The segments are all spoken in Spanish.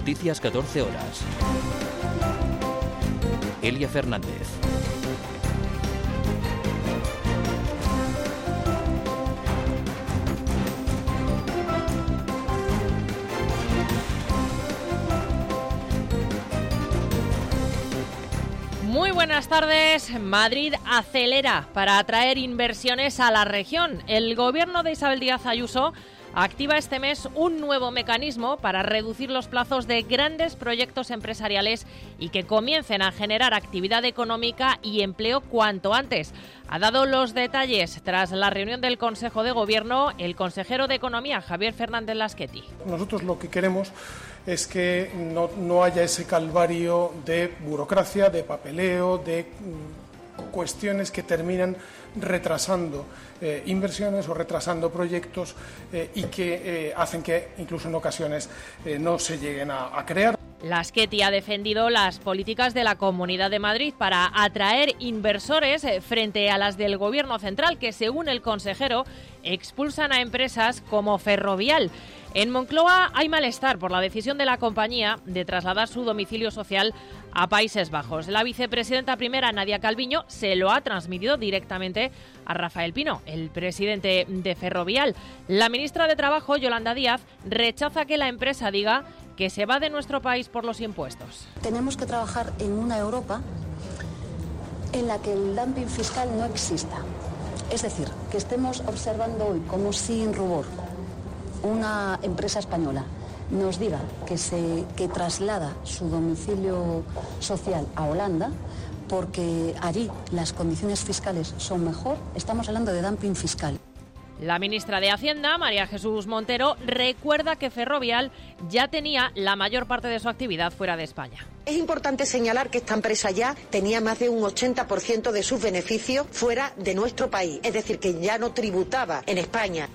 Noticias 14 horas. Elia Fernández. Muy buenas tardes. Madrid acelera para atraer inversiones a la región. El gobierno de Isabel Díaz Ayuso activa este mes un nuevo mecanismo para reducir los plazos de grandes proyectos empresariales y que comiencen a generar actividad económica y empleo cuanto antes. Ha dado los detalles tras la reunión del Consejo de Gobierno el consejero de Economía, Javier Fernández Lasqueti. Nosotros lo que queremos es que no haya ese calvario de burocracia, de papeleo, de cuestiones que terminan retrasando inversiones o retrasando proyectos y que hacen que incluso en ocasiones no se lleguen a crear. Lasqueti ha defendido las políticas de la Comunidad de Madrid para atraer inversores frente a las del Gobierno central, que según el consejero expulsan a empresas como Ferrovial. En Moncloa hay malestar por la decisión de la compañía de trasladar su domicilio social a Países Bajos. La vicepresidenta primera, Nadia Calviño, se lo ha transmitido directamente a Rafael Pino, el presidente de Ferrovial. La ministra de Trabajo, Yolanda Díaz, rechaza que la empresa diga que se va de nuestro país por los impuestos. Tenemos que trabajar en una Europa en la que el dumping fiscal no exista. Es decir, que estemos observando hoy como sin rubor una empresa española nos diga que traslada su domicilio social a Holanda porque allí las condiciones fiscales son mejor. Estamos hablando de dumping fiscal. La ministra de Hacienda, María Jesús Montero, recuerda que Ferrovial ya tenía la mayor parte de su actividad fuera de España. Es importante señalar que esta empresa ya tenía más de un 80% de sus beneficios fuera de nuestro país, es decir, que ya no tributaba en España.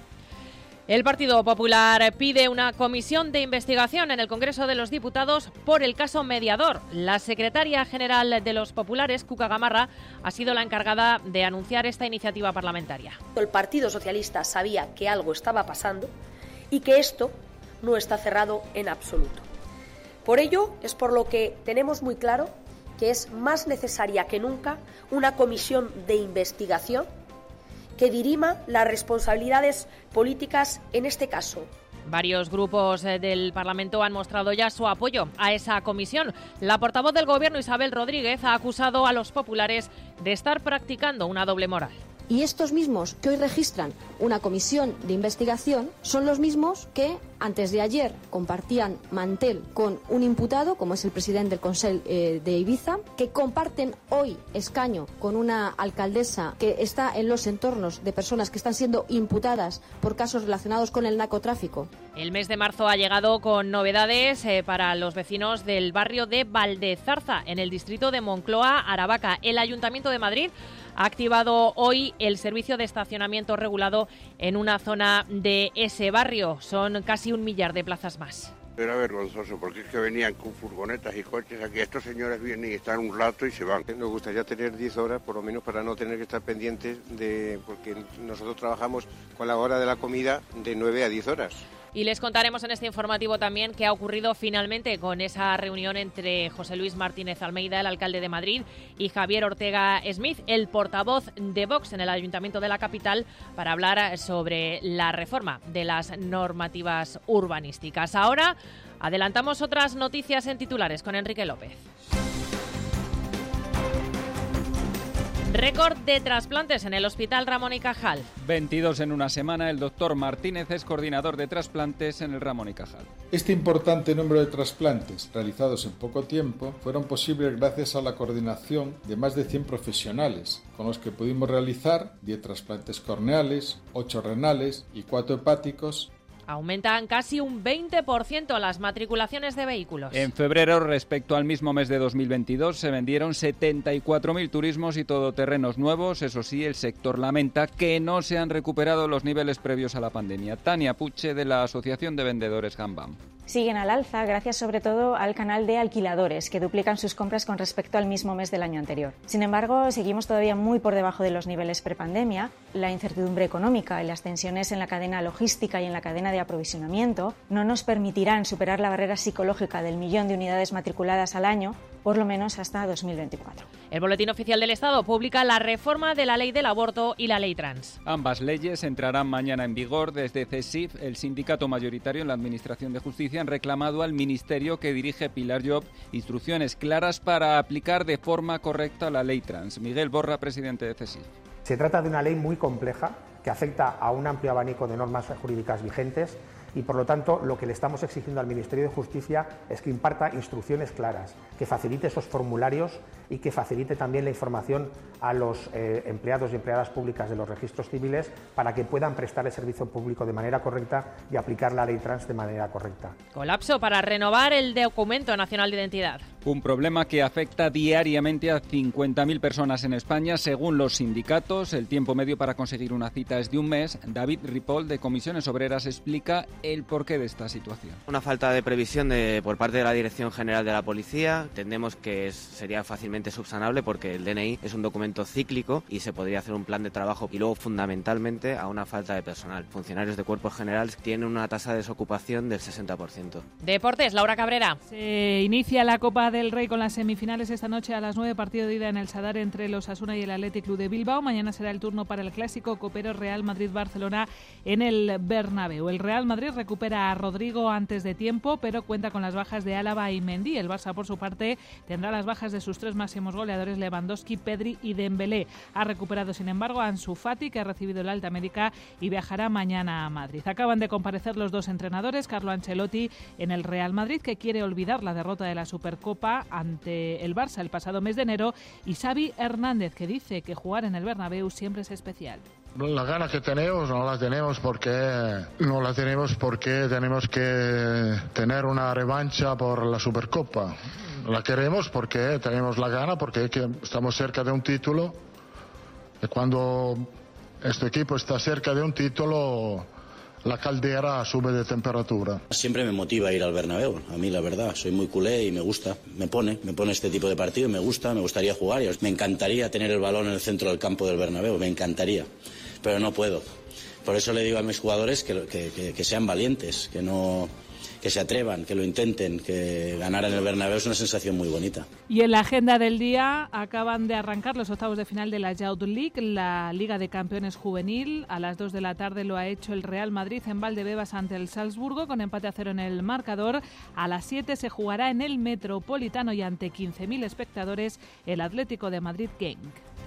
El Partido Popular pide una comisión de investigación en el Congreso de los Diputados por el caso Mediador. La secretaria general de los populares, Cuca Gamarra, ha sido la encargada de anunciar esta iniciativa parlamentaria. El Partido Socialista sabía que algo estaba pasando y que esto no está cerrado en absoluto. Por ello, es por lo que tenemos muy claro que es más necesaria que nunca una comisión de investigación que dirima las responsabilidades políticas en este caso. Varios grupos del Parlamento han mostrado ya su apoyo a esa comisión. La portavoz del Gobierno, Isabel Rodríguez, ha acusado a los populares de estar practicando una doble moral. Y estos mismos que hoy registran una comisión de investigación son los mismos que antes de ayer compartían mantel con un imputado, como es el presidente del Consell de Ibiza, que comparten hoy escaño con una alcaldesa que está en los entornos de personas que están siendo imputadas por casos relacionados con el narcotráfico. El mes de marzo ha llegado con novedades para los vecinos del barrio de Valdezarza, en el distrito de Moncloa, Aravaca. El Ayuntamiento de Madrid ha activado hoy el servicio de estacionamiento regulado en una zona de ese barrio. Son casi 1 millar de plazas más. Era vergonzoso porque es que venían con furgonetas y coches aquí. Estos señores vienen y están un rato y se van. Nos gustaría tener 10 horas, por lo menos, para no tener que estar pendientes porque nosotros trabajamos con la hora de la comida de 9 a 10 horas. Y les contaremos en este informativo también qué ha ocurrido finalmente con esa reunión entre José Luis Martínez Almeida, el alcalde de Madrid, y Javier Ortega Smith, el portavoz de Vox en el Ayuntamiento de la capital, para hablar sobre la reforma de las normativas urbanísticas. Ahora adelantamos otras noticias en titulares con Enrique López. Récord de trasplantes en el Hospital Ramón y Cajal. 22 en una semana. El doctor Martínez es coordinador de trasplantes en el Ramón y Cajal. Este importante número de trasplantes realizados en poco tiempo fueron posibles gracias a la coordinación de más de 100 profesionales, con los que pudimos realizar 10 trasplantes corneales, 8 renales y 4 hepáticos. Aumentan casi un 20% las matriculaciones de vehículos. En febrero, respecto al mismo mes de 2022, se vendieron 74.000 turismos y todoterrenos nuevos. Eso sí, el sector lamenta que no se han recuperado los niveles previos a la pandemia. Tania Puche, de la Asociación de Vendedores Gambam. siguen al alza gracias sobre todo al canal de alquiladores, que duplican sus compras con respecto al mismo mes del año anterior. Sin embargo, seguimos todavía muy por debajo de los niveles prepandemia. La incertidumbre económica y las tensiones en la cadena logística y en la cadena de aprovisionamiento no nos permitirán superar la barrera psicológica del 1 millón de unidades matriculadas al año, por lo menos hasta 2024. El Boletín Oficial del Estado publica la reforma de la ley del aborto y la ley trans. Ambas leyes entrarán mañana en vigor. Desde CESIF, el sindicato mayoritario en la Administración de Justicia, han reclamado al ministerio que dirige Pilar Llop instrucciones claras para aplicar de forma correcta la ley trans. Miguel Borra, presidente de CESIF. Se trata de una ley muy compleja que afecta a un amplio abanico de normas jurídicas vigentes y, por lo tanto, lo que le estamos exigiendo al Ministerio de Justicia es que imparta instrucciones claras, que facilite esos formularios y que facilite también la información a los empleados y empleadas públicas de los registros civiles para que puedan prestar el servicio público de manera correcta y aplicar la ley trans de manera correcta. Colapso para renovar el documento nacional de identidad. Un problema que afecta diariamente a 50.000 personas en España. Según los sindicatos, el tiempo medio para conseguir una cita es de un mes. David Ripoll, de Comisiones Obreras, explica el porqué de esta situación. Una falta de previsión por parte de la Dirección General de la Policía. Entendemos que sería fácilmente subsanable porque el DNI es un documento cíclico y se podría hacer un plan de trabajo. Y luego, fundamentalmente, a una falta de personal. Funcionarios de cuerpos generales tienen una tasa de desocupación del 60%. Deportes, Laura Cabrera. Se inicia la Copa del Rey con las semifinales esta noche a las 9, partido de ida en el Sadar entre el Osasuna y el Athletic Club de Bilbao. Mañana será el turno para el clásico copero Real Madrid-Barcelona en el Bernabéu. El Real Madrid recupera a Rodrigo antes de tiempo, pero cuenta con las bajas de Álava y Mendy. El Barça, por su parte, tendrá las bajas de sus 3 máximos goleadores, Lewandowski, Pedri y Dembélé. Ha recuperado, sin embargo, a Ansu Fati, que ha recibido el alta médica y viajará mañana a Madrid. Acaban de comparecer los dos entrenadores, Carlo Ancelotti en el Real Madrid, que quiere olvidar la derrota de la Supercopa ante el Barça el pasado mes de enero, y Xavi Hernández, que dice que jugar en el Bernabéu siempre es especial. Las ganas que tenemos no las tenemos porque tenemos que tener una revancha por la Supercopa. La queremos porque tenemos la gana, porque estamos cerca de un título, y cuando este equipo está cerca de un título, la caldera sube de temperatura. Siempre me motiva ir al Bernabéu, a mí la verdad, soy muy culé y me gusta, me pone este tipo de partido, me gustaría jugar, y me encantaría tener el balón en el centro del campo del Bernabéu, me encantaría, pero no puedo. Por eso le digo a mis jugadores que sean valientes, que se atrevan, que lo intenten, que ganar en el Bernabéu es una sensación muy bonita. Y en la agenda del día acaban de arrancar los octavos de final de la Youth League, la Liga de Campeones Juvenil. A las 2 de la tarde lo ha hecho el Real Madrid en Valdebebas ante el Salzburgo, con empate a 0 en el marcador. A las 7 se jugará en el Metropolitano y ante 15.000 espectadores el Atlético de Madrid Genk.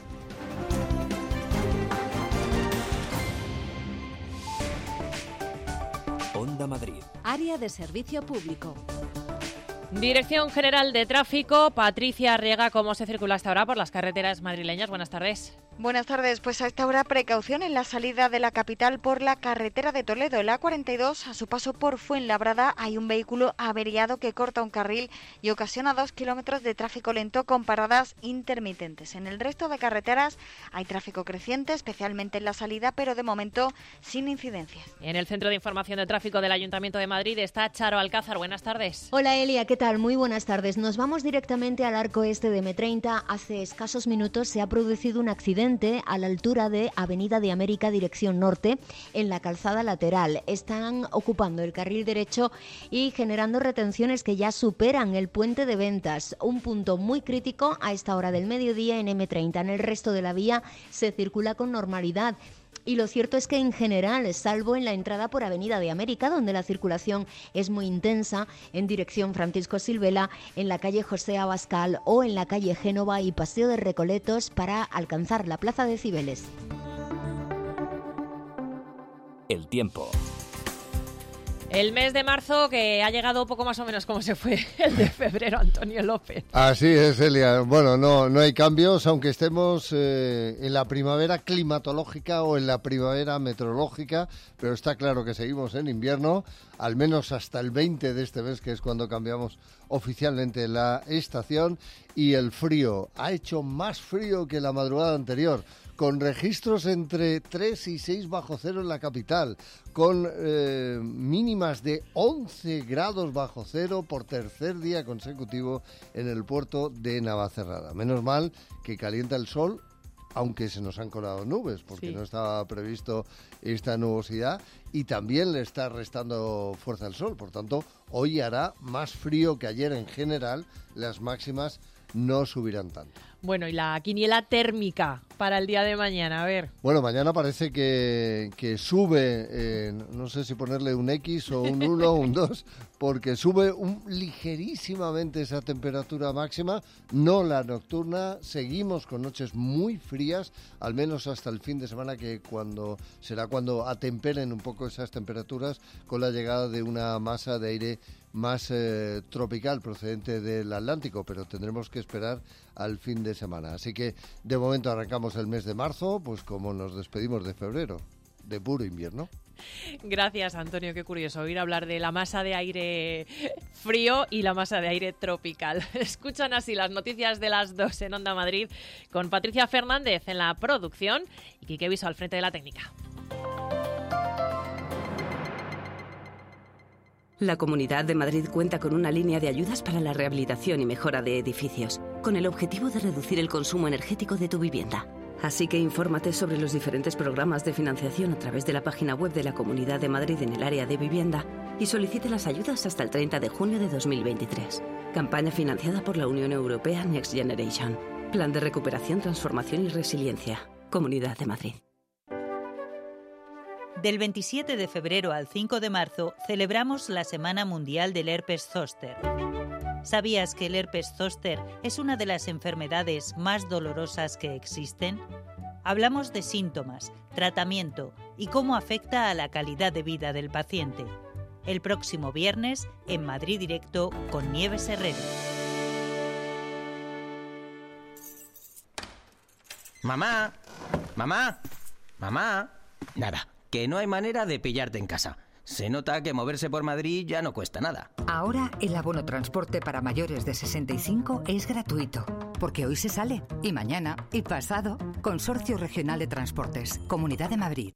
Onda Madrid. Área de Servicio Público. Dirección General de Tráfico, Patricia Arriaga, ¿cómo se circula hasta ahora por las carreteras madrileñas? Buenas tardes. Buenas tardes, pues a esta hora precaución en la salida de la capital por la carretera de Toledo, el A42, a su paso por Fuenlabrada hay un vehículo averiado que corta un carril y ocasiona 2 kilómetros de tráfico lento con paradas intermitentes. En el resto de carreteras hay tráfico creciente, especialmente en la salida, pero de momento sin incidencias. En el Centro de Información de Tráfico del Ayuntamiento de Madrid está Charo Alcázar. Buenas tardes. Hola Elia, ¿qué tal? Muy buenas tardes. Nos vamos directamente al arco este de M30. Hace escasos minutos se ha producido un accidente a la altura de Avenida de América, dirección norte, en la calzada lateral. Están ocupando el carril derecho y generando retenciones que ya superan el puente de Ventas, un punto muy crítico a esta hora del mediodía en M30. En el resto de la vía se circula con normalidad. Y lo cierto es que en general, salvo en la entrada por Avenida de América, donde la circulación es muy intensa, en dirección Francisco Silvela, en la calle José Abascal o en la calle Génova y Paseo de Recoletos para alcanzar la Plaza de Cibeles. El tiempo. El mes de marzo que ha llegado poco más o menos como se fue el de febrero, Antonio López. Así es, Elia. Bueno, no hay cambios, aunque estemos en la primavera climatológica o en la primavera meteorológica, pero está claro que seguimos en invierno, al menos hasta el 20 de este mes, que es cuando cambiamos oficialmente la estación, y el frío. Ha hecho más frío que la madrugada anterior, con registros entre 3 y 6 bajo cero en la capital, con mínimas de 11 grados bajo cero por tercer día consecutivo en el puerto de Navacerrada. Menos mal que calienta el sol, aunque se nos han colado nubes, porque no estaba previsto esta nubosidad, y también le está restando fuerza al sol. Por tanto, hoy hará más frío que ayer en general, las máximas no subirán tanto. Bueno, y la quiniela térmica para el día de mañana, a ver. Bueno, mañana parece que sube, no sé si ponerle un X o un 1 o un 2, porque sube ligerísimamente esa temperatura máxima, no la nocturna. Seguimos con noches muy frías, al menos hasta el fin de semana, que será cuando atemperen un poco esas temperaturas, con la llegada de una masa de aire más tropical procedente del Atlántico, pero tendremos que esperar al fin de semana. Así que de momento arrancamos el mes de marzo, pues como nos despedimos de febrero, de puro invierno. Gracias, Antonio, qué curioso oír hablar de la masa de aire frío y la masa de aire tropical. Escuchan así las noticias de las 2 en Onda Madrid, con Patricia Fernández en la producción y Quique Viso al frente de la técnica. La Comunidad de Madrid cuenta con una línea de ayudas para la rehabilitación y mejora de edificios, con el objetivo de reducir el consumo energético de tu vivienda. Así que infórmate sobre los diferentes programas de financiación a través de la página web de la Comunidad de Madrid en el área de vivienda y solicite las ayudas hasta el 30 de junio de 2023. Campaña financiada por la Unión Europea Next Generation. Plan de recuperación, transformación y resiliencia. Comunidad de Madrid. Del 27 de febrero al 5 de marzo celebramos la Semana Mundial del Herpes Zóster. ¿Sabías que el herpes zóster es una de las enfermedades más dolorosas que existen? Hablamos de síntomas, tratamiento y cómo afecta a la calidad de vida del paciente. El próximo viernes en Madrid Directo con Nieves Herrero. Mamá, mamá, mamá. Nada, que no hay manera de pillarte en casa. Se nota que moverse por Madrid ya no cuesta nada. Ahora el abono transporte para mayores de 65 es gratuito, porque hoy se sale, y mañana, y pasado. Consorcio Regional de Transportes, Comunidad de Madrid.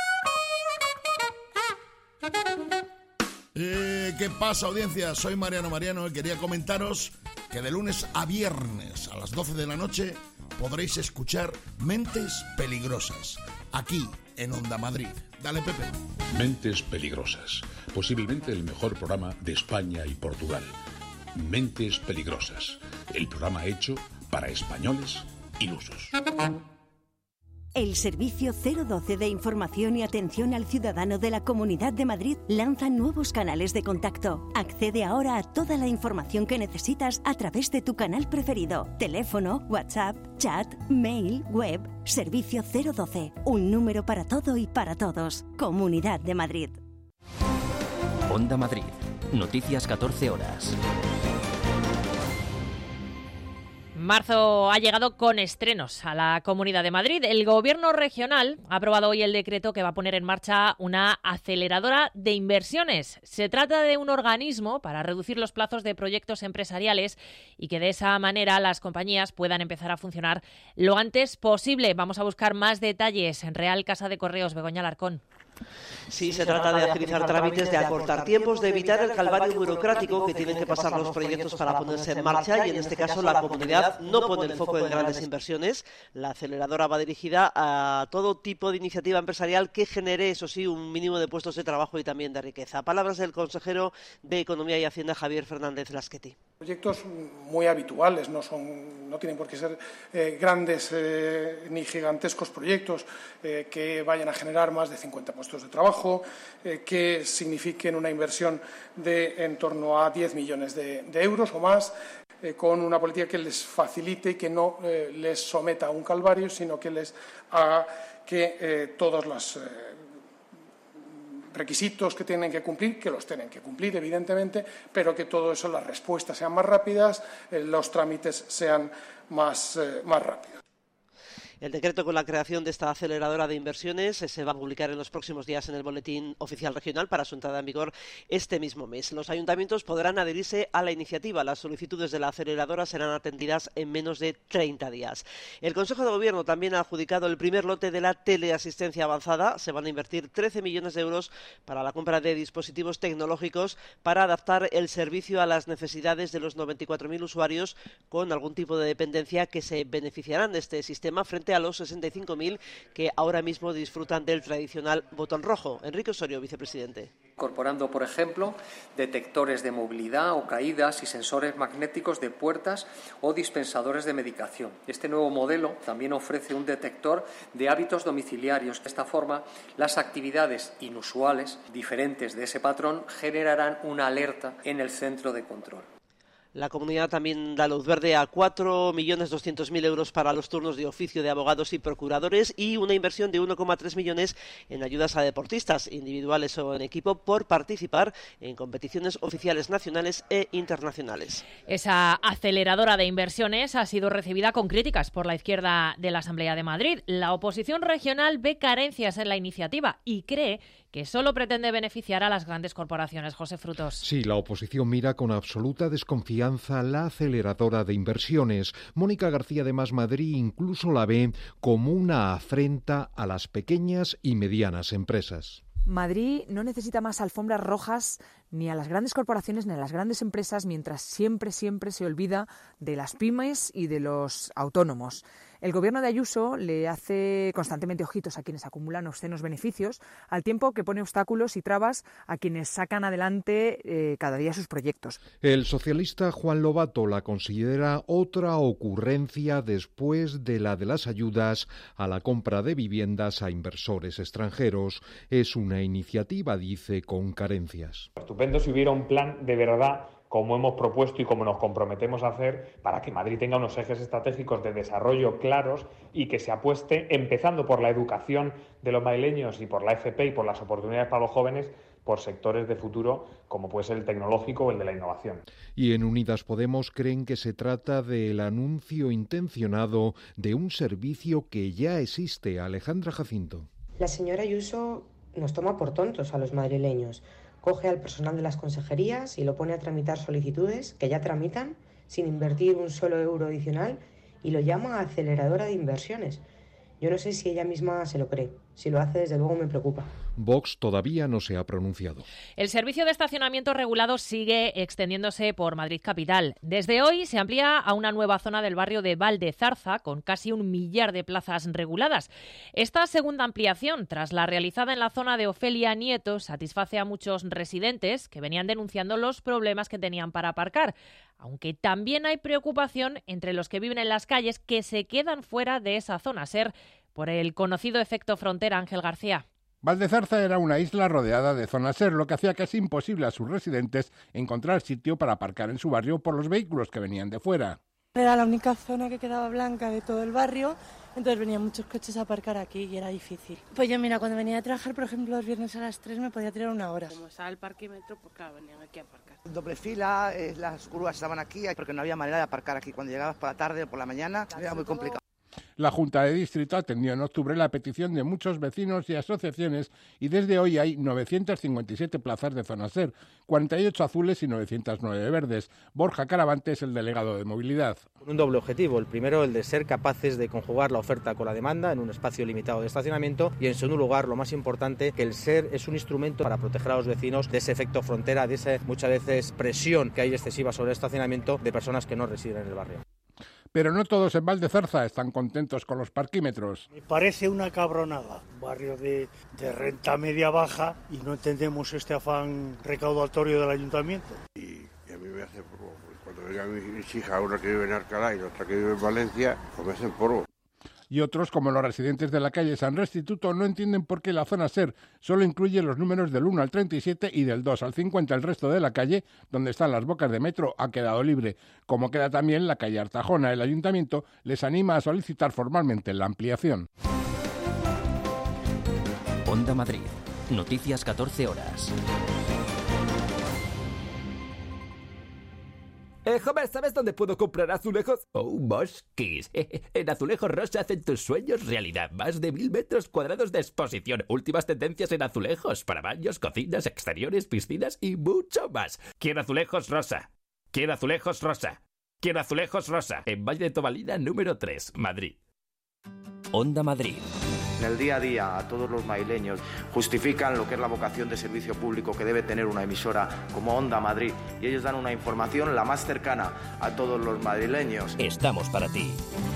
¿Qué pasa, audiencia? Soy Mariano y quería comentaros que de lunes a viernes a las 12 de la noche podréis escuchar Mentes Peligrosas, aquí en Onda Madrid. Dale, Pepe. Mentes Peligrosas, posiblemente el mejor programa de España y Portugal. Mentes Peligrosas, el programa hecho para españoles ilusos. El Servicio 012 de Información y Atención al Ciudadano de la Comunidad de Madrid lanza nuevos canales de contacto. Accede ahora a toda la información que necesitas a través de tu canal preferido. Teléfono, WhatsApp, chat, mail, web. Servicio 012. Un número para todo y para todos. Comunidad de Madrid. Onda Madrid. Noticias 14 horas. Marzo ha llegado con estrenos a la Comunidad de Madrid. El Gobierno regional ha aprobado hoy el decreto que va a poner en marcha una aceleradora de inversiones. Se trata de un organismo para reducir los plazos de proyectos empresariales y que de esa manera las compañías puedan empezar a funcionar lo antes posible. Vamos a buscar más detalles en Real Casa de Correos. Begoña Alarcón. Sí, se trata de agilizar trámites, de acortar tiempos, de evitar el calvario burocrático que tienen que pasar los proyectos para ponerse en marcha, y en este caso la comunidad no pone el foco en grandes inversiones. La aceleradora va dirigida a todo tipo de iniciativa empresarial que genere, eso sí, un mínimo de puestos de trabajo y también de riqueza. Palabras del consejero de Economía y Hacienda, Javier Fernández Lasqueti. Proyectos muy habituales, no tienen por qué ser grandes ni gigantescos proyectos que vayan a generar más de 50 puestos de trabajo, que signifiquen una inversión de en torno a 10 millones de euros o más, con una política que les facilite y que no les someta a un calvario, sino que les haga que todos los requisitos que tienen que cumplir, que los tienen que cumplir, evidentemente, pero que todo eso, las respuestas sean más rápidas, los trámites sean más rápidos. El decreto con la creación de esta aceleradora de inversiones se va a publicar en los próximos días en el Boletín Oficial Regional para su entrada en vigor este mismo mes. Los ayuntamientos podrán adherirse a la iniciativa. Las solicitudes de la aceleradora serán atendidas en menos de 30 días. El Consejo de Gobierno también ha adjudicado el primer lote de la teleasistencia avanzada. Se van a invertir 13 millones de euros para la compra de dispositivos tecnológicos para adaptar el servicio a las necesidades de los 94.000 usuarios con algún tipo de dependencia que se beneficiarán de este sistema frente a los 65.000 que ahora mismo disfrutan del tradicional botón rojo. Enrique Osorio, vicepresidente. Incorporando, por ejemplo, detectores de movilidad o caídas y sensores magnéticos de puertas o dispensadores de medicación. Este nuevo modelo también ofrece un detector de hábitos domiciliarios. De esta forma, las actividades inusuales, diferentes de ese patrón, generarán una alerta en el centro de control. La comunidad también da luz verde a 4.200.000 euros para los turnos de oficio de abogados y procuradores y una inversión de 1,3 millones en ayudas a deportistas, individuales o en equipo, por participar en competiciones oficiales nacionales e internacionales. Esa aceleradora de inversiones ha sido recibida con críticas por la izquierda de la Asamblea de Madrid. La oposición regional ve carencias en la iniciativa y cree que solo pretende beneficiar a las grandes corporaciones. José Frutos. Sí, la oposición mira con absoluta desconfianza la aceleradora de inversiones. Mónica García de Más Madrid incluso la ve como una afrenta a las pequeñas y medianas empresas. Madrid no necesita más alfombras rojas ni a las grandes corporaciones ni a las grandes empresas, mientras siempre se olvida de las pymes y de los autónomos. El gobierno de Ayuso le hace constantemente ojitos a quienes acumulan obscenos beneficios, al tiempo que pone obstáculos y trabas a quienes sacan adelante cada día sus proyectos. El socialista Juan Lobato la considera otra ocurrencia después de la de las ayudas a la compra de viviendas a inversores extranjeros. Es una iniciativa, dice, con carencias. Estupendo si hubiera un plan de verdad, como hemos propuesto y como nos comprometemos a hacer, para que Madrid tenga unos ejes estratégicos de desarrollo claros y que se apueste, empezando por la educación de los madrileños y por la FP y por las oportunidades para los jóvenes, por sectores de futuro como puede ser el tecnológico o el de la innovación. Y en Unidas Podemos creen que se trata del anuncio intencionado de un servicio que ya existe. Alejandra Jacinto. La señora Ayuso nos toma por tontos a los madrileños. Coge al personal de las consejerías y lo pone a tramitar solicitudes que ya tramitan sin invertir un solo euro adicional y lo llama aceleradora de inversiones. Yo no sé si ella misma se lo cree. Si lo hace, desde luego me preocupa. Vox todavía no se ha pronunciado. El servicio de estacionamiento regulado sigue extendiéndose por Madrid capital. Desde hoy se amplía a una nueva zona del barrio de Valdezarza con casi 1 millar de plazas reguladas. Esta segunda ampliación, tras la realizada en la zona de Ofelia Nieto, satisface a muchos residentes que venían denunciando los problemas que tenían para aparcar. Aunque también hay preocupación entre los que viven en las calles que se quedan fuera de esa zona SER por el conocido efecto frontera. Ángel García. Valdezarza era una isla rodeada de zonas SER, lo que hacía casi imposible a sus residentes encontrar sitio para aparcar en su barrio por los vehículos que venían de fuera. Era la única zona que quedaba blanca de todo el barrio, entonces venían muchos coches a aparcar aquí y era difícil. Pues yo, mira, cuando venía a trabajar, por ejemplo, los viernes a las 3 me podía tirar 1 hora. Como estaba el parquímetro, pues claro, venían aquí a aparcar. Doble fila, las curvas estaban aquí, porque no había manera de aparcar aquí. Cuando llegabas por la tarde o por la mañana, era muy complicado. La Junta de Distrito atendió en octubre la petición de muchos vecinos y asociaciones y desde hoy hay 957 plazas de zona SER, 48 azules y 909 verdes. Borja Caravante es el delegado de movilidad. Con un doble objetivo. El primero, el de ser capaces de conjugar la oferta con la demanda en un espacio limitado de estacionamiento y, en segundo lugar, lo más importante, que el SER es un instrumento para proteger a los vecinos de ese efecto frontera, de esa muchas veces presión que hay excesiva sobre el estacionamiento de personas que no residen en el barrio. Pero no todos en Valdezarza están contentos con los parquímetros. Me parece una cabronada, un barrio de renta media baja y no entendemos este afán recaudatorio del ayuntamiento. Y a mí me hace polvo, cuando vengan mis hijas, una que vive en Alcalá y otra que vive en Valencia, pues me hacen polvo. Y otros, como los residentes de la calle San Restituto, no entienden por qué la zona SER solo incluye los números del 1 al 37 y del 2 al 50. El resto de la calle, donde están las bocas de metro, ha quedado libre. Como queda también la calle Artajona. El ayuntamiento les anima a solicitar formalmente la ampliación. Onda Madrid. Noticias 14 horas. Joven, ¿sabes dónde puedo comprar azulejos? Oh, Mosquis. En Azulejos Rosa hacen tus sueños realidad. Más de 1000 metros cuadrados de exposición. Últimas tendencias en azulejos para baños, cocinas, exteriores, piscinas y mucho más. Quiero Azulejos Rosa. Quiero Azulejos Rosa. Quiero Azulejos Rosa. En Valle de Tobalina, número 3, Madrid. Onda Madrid. En el día a día, a todos los madrileños justifican lo que es la vocación de servicio público que debe tener una emisora como Onda Madrid, y ellos dan una información la más cercana a todos los madrileños. Estamos para ti.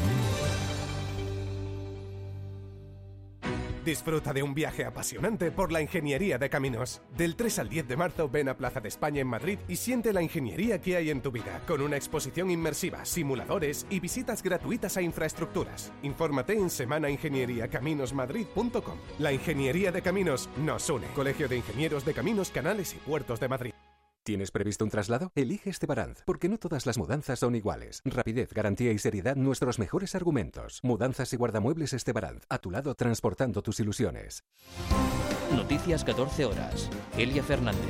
Disfruta de un viaje apasionante por la ingeniería de caminos. Del 3 al 10 de marzo ven a Plaza de España en Madrid y siente la ingeniería que hay en tu vida, con una exposición inmersiva, simuladores y visitas gratuitas a infraestructuras. Infórmate en semanaingenieriacaminosmadrid.com. La ingeniería de caminos nos une. Colegio de Ingenieros de Caminos, Canales y Puertos de Madrid. ¿Tienes previsto un traslado? Elige Estebaranz, porque no todas las mudanzas son iguales. Rapidez, garantía y seriedad, nuestros mejores argumentos. Mudanzas y guardamuebles Estebaranz, a tu lado transportando tus ilusiones. Noticias 14 horas. Elia Fernández.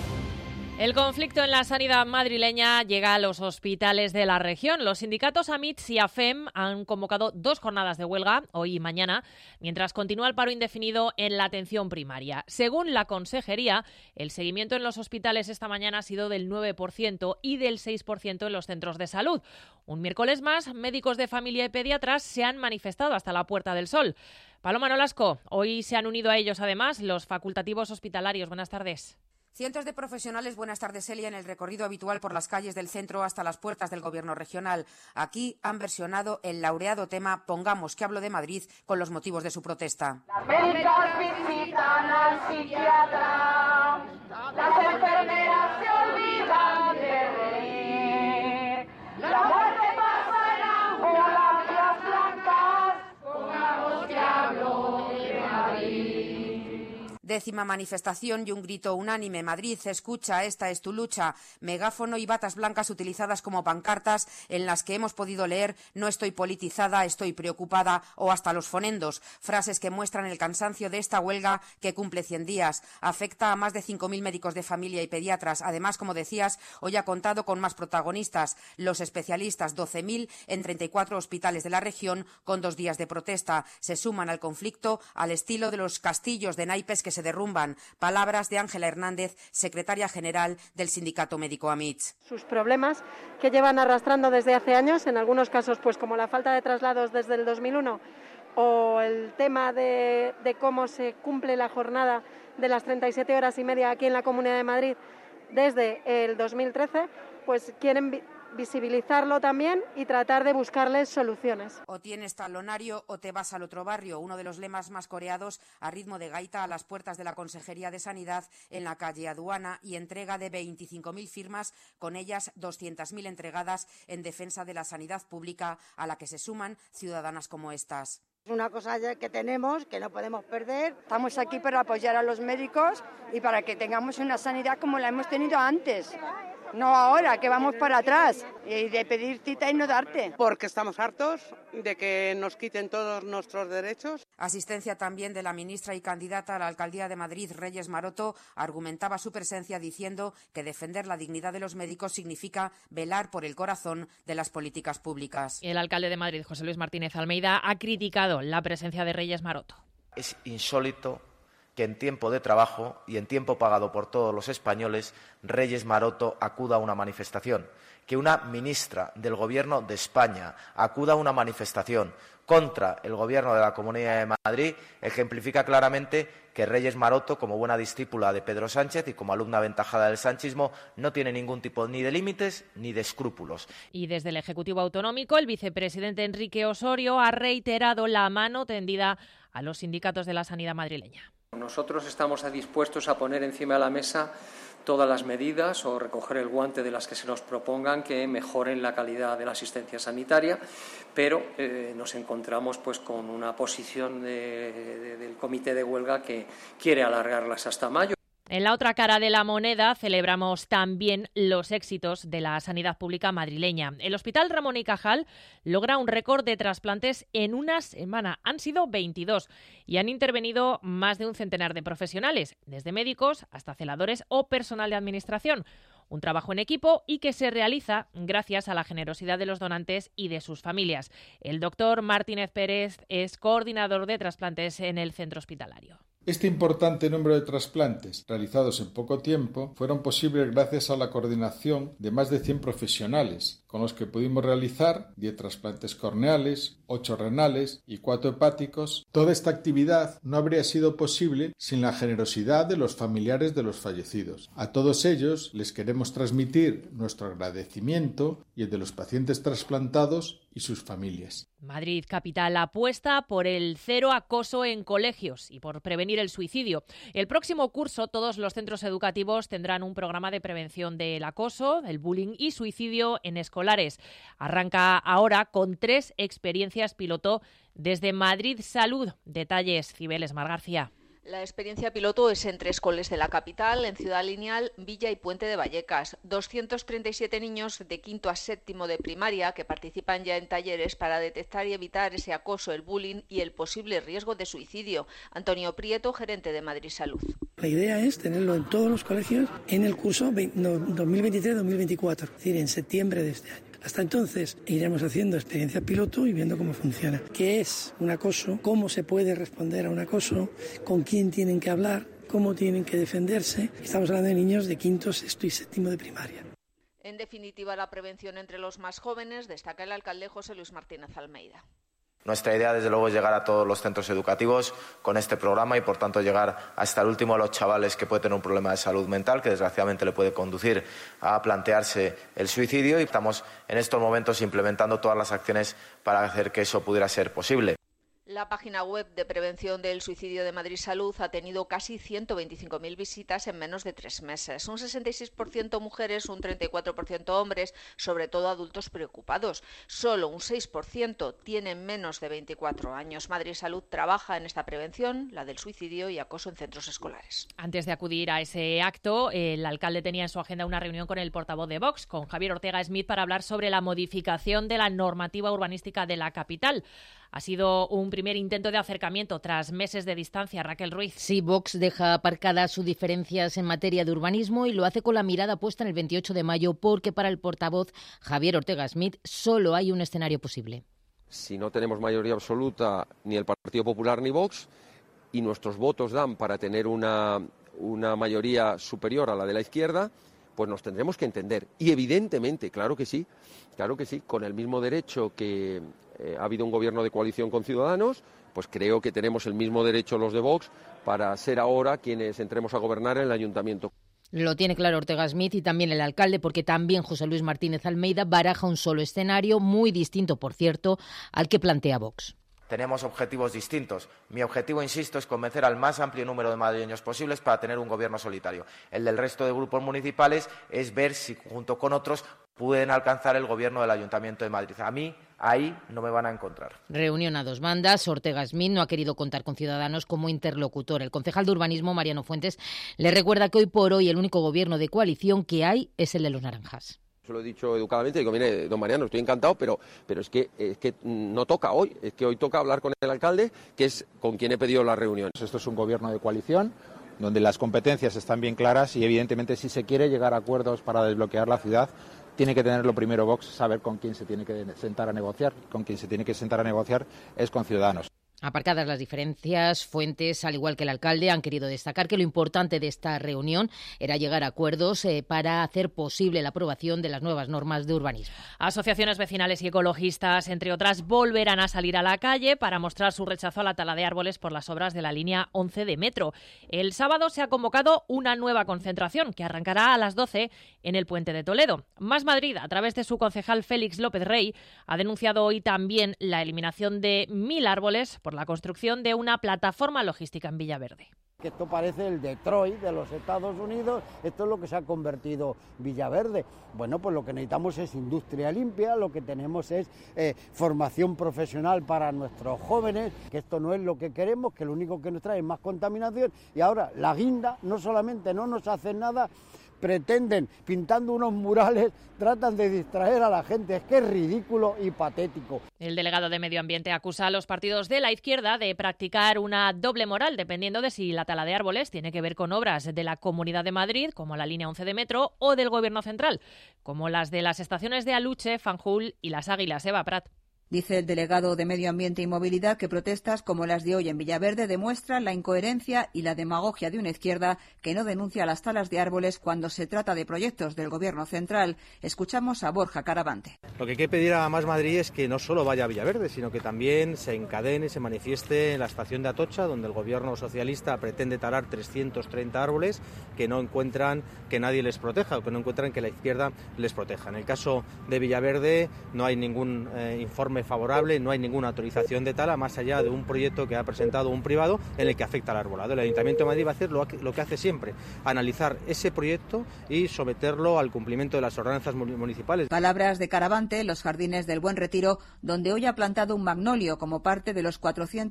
El conflicto en la sanidad madrileña llega a los hospitales de la región. Los sindicatos AMITS y AFEM han convocado 2 jornadas de huelga, hoy y mañana, mientras continúa el paro indefinido en la atención primaria. Según la Consejería, el seguimiento en los hospitales esta mañana ha sido del 9% y del 6% en los centros de salud. Un miércoles más, médicos de familia y pediatras se han manifestado hasta la Puerta del Sol. Paloma Nolasco, hoy se han unido a ellos además los facultativos hospitalarios. Buenas tardes. Cientos de profesionales, buenas tardes, Elia, en el recorrido habitual por las calles del centro hasta las puertas del Gobierno regional. Aquí han versionado el laureado tema Pongamos que hablo de Madrid con los motivos de su protesta. Las médicas visitan al psiquiatra, las enfermeras se olvidan de reír, la muerte pasa en ambulancias blancas, pongamos que hablo de Madrid. 10ª manifestación y un grito unánime. Madrid, escucha, esta es tu lucha. Megáfono y batas blancas utilizadas como pancartas en las que hemos podido leer no estoy politizada, estoy preocupada o hasta los fonendos. Frases que muestran el cansancio de esta huelga que cumple 100 días. Afecta a más de 5.000 médicos de familia y pediatras. Además, como decías, hoy ha contado con más protagonistas. Los especialistas, 12.000 en 34 hospitales de la región con 2 días de protesta. Se suman al conflicto al estilo de los castillos de naipes que se derrumban. Palabras de Ángela Hernández, secretaria general del Sindicato Médico AMITS. Sus problemas que llevan arrastrando desde hace años, en algunos casos pues como la falta de traslados desde el 2001 o el tema de cómo se cumple la jornada de las 37 horas y media aquí en la Comunidad de Madrid desde el 2013, pues quieren visibilizarlo también y tratar de buscarles soluciones. O tienes talonario o te vas al otro barrio, uno de los lemas más coreados a ritmo de gaita a las puertas de la Consejería de Sanidad en la calle Aduana, y entrega de 25.000 firmas, con ellas 200.000 entregadas en defensa de la sanidad pública, a la que se suman ciudadanas como estas. Es una cosa que tenemos, que no podemos perder. Estamos aquí para apoyar a los médicos y para que tengamos una sanidad como la hemos tenido antes. No ahora, que vamos para atrás, y de pedir cita y no darte. Porque estamos hartos de que nos quiten todos nuestros derechos. Asistencia también de la ministra y candidata a la alcaldía de Madrid, Reyes Maroto, argumentaba su presencia diciendo que defender la dignidad de los médicos significa velar por el corazón de las políticas públicas. El alcalde de Madrid, José Luis Martínez Almeida, ha criticado la presencia de Reyes Maroto. Es insólito que en tiempo de trabajo y en tiempo pagado por todos los españoles, Reyes Maroto acuda a una manifestación. Que una ministra del Gobierno de España acuda a una manifestación contra el Gobierno de la Comunidad de Madrid ejemplifica claramente que Reyes Maroto, como buena discípula de Pedro Sánchez y como alumna aventajada del sanchismo, no tiene ningún tipo ni de límites ni de escrúpulos. Y desde el Ejecutivo Autonómico, el vicepresidente Enrique Osorio ha reiterado la mano tendida a los sindicatos de la sanidad madrileña. Nosotros estamos dispuestos a poner encima de la mesa todas las medidas o recoger el guante de las que se nos propongan que mejoren la calidad de la asistencia sanitaria, pero nos encontramos pues con una posición del comité de huelga que quiere alargarlas hasta mayo. En la otra cara de la moneda celebramos también los éxitos de la sanidad pública madrileña. El Hospital Ramón y Cajal logra un récord de trasplantes en una semana. Han sido 22 y han intervenido más de un centenar de profesionales, desde médicos hasta celadores o personal de administración. un trabajo en equipo y que se realiza gracias a la generosidad de los donantes y de sus familias. El doctor Martínez Pérez es coordinador de trasplantes en el centro hospitalario. Este importante número de trasplantes realizados en poco tiempo fueron posibles gracias a la coordinación de más de 100 profesionales, con los que pudimos realizar 10 trasplantes corneales, 8 renales y 4 hepáticos. Toda esta actividad no habría sido posible sin la generosidad de los familiares de los fallecidos. A todos ellos les queremos transmitir nuestro agradecimiento y el de los pacientes trasplantados y sus familias. Madrid Capital apuesta por el cero acoso en colegios y por prevenir el suicidio. El próximo curso todos los centros educativos tendrán un programa de prevención del acoso, el bullying y suicidio en escolares. Arranca ahora con 3 experiencias piloto desde Madrid Salud. Detalles, Cibeles Mar García. La experiencia piloto es en 3 coles de la capital, en Ciudad Lineal, Villa y Puente de Vallecas. 237 niños de 5º a 7º de primaria que participan ya en talleres para detectar y evitar ese acoso, el bullying y el posible riesgo de suicidio. Antonio Prieto, gerente de Madrid Salud. La idea es tenerlo en todos los colegios en el curso 2023-2024, es decir, en septiembre de este año. Hasta entonces iremos haciendo experiencia piloto y viendo cómo funciona. ¿Qué es un acoso? ¿Cómo se puede responder a un acoso? ¿Con quién tienen que hablar? ¿Cómo tienen que defenderse? Estamos hablando de niños de 5º, 6º y 7º de primaria. En definitiva, la prevención entre los más jóvenes, destaca el alcalde José Luis Martínez Almeida. Nuestra idea, desde luego, es llegar a todos los centros educativos con este programa y, por tanto, llegar hasta el último de los chavales que puede tener un problema de salud mental que, desgraciadamente, le puede conducir a plantearse el suicidio, y estamos en estos momentos implementando todas las acciones para hacer que eso pudiera ser posible. La página web de prevención del suicidio de Madrid Salud ha tenido casi 125.000 visitas en menos de 3 meses. Un 66% mujeres, un 34% hombres, sobre todo adultos preocupados. Solo un 6% tienen menos de 24 años. Madrid Salud trabaja en esta prevención, la del suicidio y acoso en centros escolares. Antes de acudir a ese acto, el alcalde tenía en su agenda una reunión con el portavoz de Vox, con Javier Ortega Smith, para hablar sobre la modificación de la normativa urbanística de la capital. Ha sido un primer intento de acercamiento tras meses de distancia. Raquel Ruiz. Sí, Vox deja aparcadas sus diferencias en materia de urbanismo y lo hace con la mirada puesta en el 28 de mayo porque para el portavoz Javier Ortega Smith solo hay un escenario posible. Si no tenemos mayoría absoluta ni el Partido Popular ni Vox y nuestros votos dan para tener una mayoría superior a la de la izquierda, pues nos tendremos que entender. Y evidentemente, claro que sí, con el mismo derecho que ha habido un gobierno de coalición con Ciudadanos, pues creo que tenemos el mismo derecho los de Vox para ser ahora quienes entremos a gobernar en el ayuntamiento. Lo tiene claro Ortega Smith y también el alcalde, porque también José Luis Martínez Almeida baraja un solo escenario, muy distinto, por cierto, al que plantea Vox. Tenemos objetivos distintos. Mi objetivo, insisto, es convencer al más amplio número de madrileños posibles para tener un gobierno solitario. El del resto de grupos municipales es ver si, junto con otros, pueden alcanzar el gobierno del Ayuntamiento de Madrid. A mí, ahí no me van a encontrar. Reunión a 2 bandas. Ortega Smith no ha querido contar con Ciudadanos como interlocutor. El concejal de Urbanismo, Mariano Fuentes, le recuerda que hoy por hoy el único gobierno de coalición que hay es el de los naranjas. Se lo he dicho educadamente, digo, mire, don Mariano, estoy encantado, pero es que no toca hoy, es que hoy toca hablar con el alcalde, que es con quien he pedido la reunión. Esto es un gobierno de coalición, donde las competencias están bien claras y evidentemente si se quiere llegar a acuerdos para desbloquear la ciudad, tiene que tenerlo primero Vox, saber con quién se tiene que sentar a negociar. Con quien se tiene que sentar a negociar es con Ciudadanos. Aparcadas las diferencias, Fuentes, al igual que el alcalde, han querido destacar que lo importante de esta reunión era llegar a acuerdos para hacer posible la aprobación de las nuevas normas de urbanismo. Asociaciones vecinales y ecologistas, entre otras, volverán a salir a la calle para mostrar su rechazo a la tala de árboles por las obras de la línea 11 de metro. El sábado se ha convocado una nueva concentración que arrancará a las 12 en el Puente de Toledo. Más Madrid, a través de su concejal Félix López Rey, ha denunciado hoy también la eliminación de 1.000 árboles por la construcción de una plataforma logística en Villaverde. Que esto parece el Detroit de los Estados Unidos, esto es lo que se ha convertido Villaverde. Bueno, pues lo que necesitamos es industria limpia, lo que tenemos es formación profesional para nuestros jóvenes, que esto no es lo que queremos, que lo único que nos trae es más contaminación y ahora la guinda no solamente no nos hace nada, pretenden, pintando unos murales, tratan de distraer a la gente. Es que es ridículo y patético. El delegado de Medio Ambiente acusa a los partidos de la izquierda de practicar una doble moral, dependiendo de si la tala de árboles tiene que ver con obras de la Comunidad de Madrid, como la línea 11 de metro, o del Gobierno central, como las de las estaciones de Aluche, Fanjul y Las Águilas. Eva Prat. Dice el delegado de Medio Ambiente y Movilidad que protestas como las de hoy en Villaverde demuestran la incoherencia y la demagogia de una izquierda que no denuncia las talas de árboles cuando se trata de proyectos del Gobierno central. Escuchamos a Borja Caravante. Lo que hay que pedir a Más Madrid es que no solo vaya a Villaverde, sino que también se encadene y se manifieste en la estación de Atocha, donde el Gobierno socialista pretende talar 330 árboles que no encuentran que nadie les proteja o que no encuentran que la izquierda les proteja. En el caso de Villaverde no hay ningún informe favorable, no hay ninguna autorización de tala más allá de un proyecto que ha presentado un privado en el que afecta al arbolado. El Ayuntamiento de Madrid va a hacer lo que hace siempre, analizar ese proyecto y someterlo al cumplimiento de las ordenanzas municipales. Palabras de Caravante en los jardines del Buen Retiro, donde hoy ha plantado un magnolio como parte de los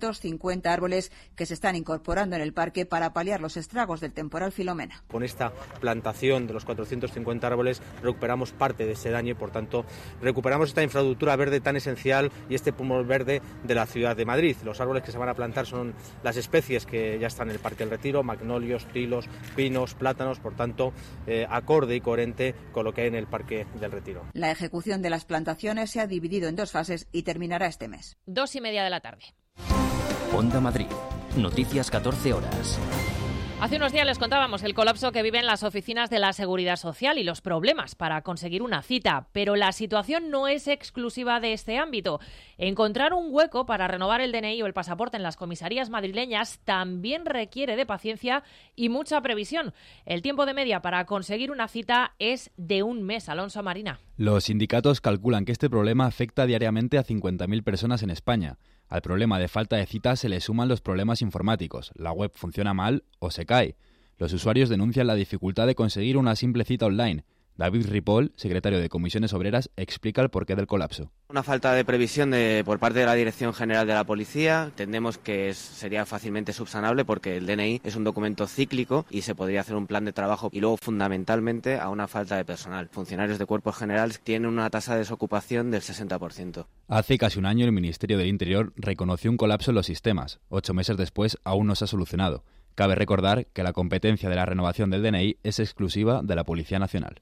450 árboles que se están incorporando en el parque para paliar los estragos del temporal Filomena. Con esta plantación de los 450 árboles recuperamos parte de ese daño y, por tanto, recuperamos esta infraestructura verde tan esencial y este pulmón verde de la ciudad de Madrid. Los árboles que se van a plantar son las especies que ya están en el Parque del Retiro: magnolios, tilos, pinos, plátanos, por tanto, acorde y coherente con lo que hay en el Parque del Retiro. La ejecución de las plantaciones se ha dividido en 2 fases y terminará este mes. 2:30 de la tarde. Onda Madrid. Noticias 14 horas. Hace unos días les contábamos el colapso que viven las oficinas de la Seguridad Social y los problemas para conseguir una cita, pero la situación no es exclusiva de este ámbito. Encontrar un hueco para renovar el DNI o el pasaporte en las comisarías madrileñas también requiere de paciencia y mucha previsión. El tiempo de media para conseguir una cita es de 1 mes. Alonso Marina. Los sindicatos calculan que este problema afecta diariamente a 50.000 personas en España. Al problema de falta de citas se le suman los problemas informáticos. La web funciona mal o se cae. Los usuarios denuncian la dificultad de conseguir una simple cita online. David Ripoll, secretario de Comisiones Obreras, explica el porqué del colapso. Una falta de previsión por parte de la Dirección General de la Policía. Entendemos que sería fácilmente subsanable porque el DNI es un documento cíclico y se podría hacer un plan de trabajo. Y luego, fundamentalmente, a una falta de personal. Funcionarios de cuerpos generales tienen una tasa de desocupación del 60%. Hace casi un año el Ministerio del Interior reconoció un colapso en los sistemas. 8 meses después aún no se ha solucionado. Cabe recordar que la competencia de la renovación del DNI es exclusiva de la Policía Nacional.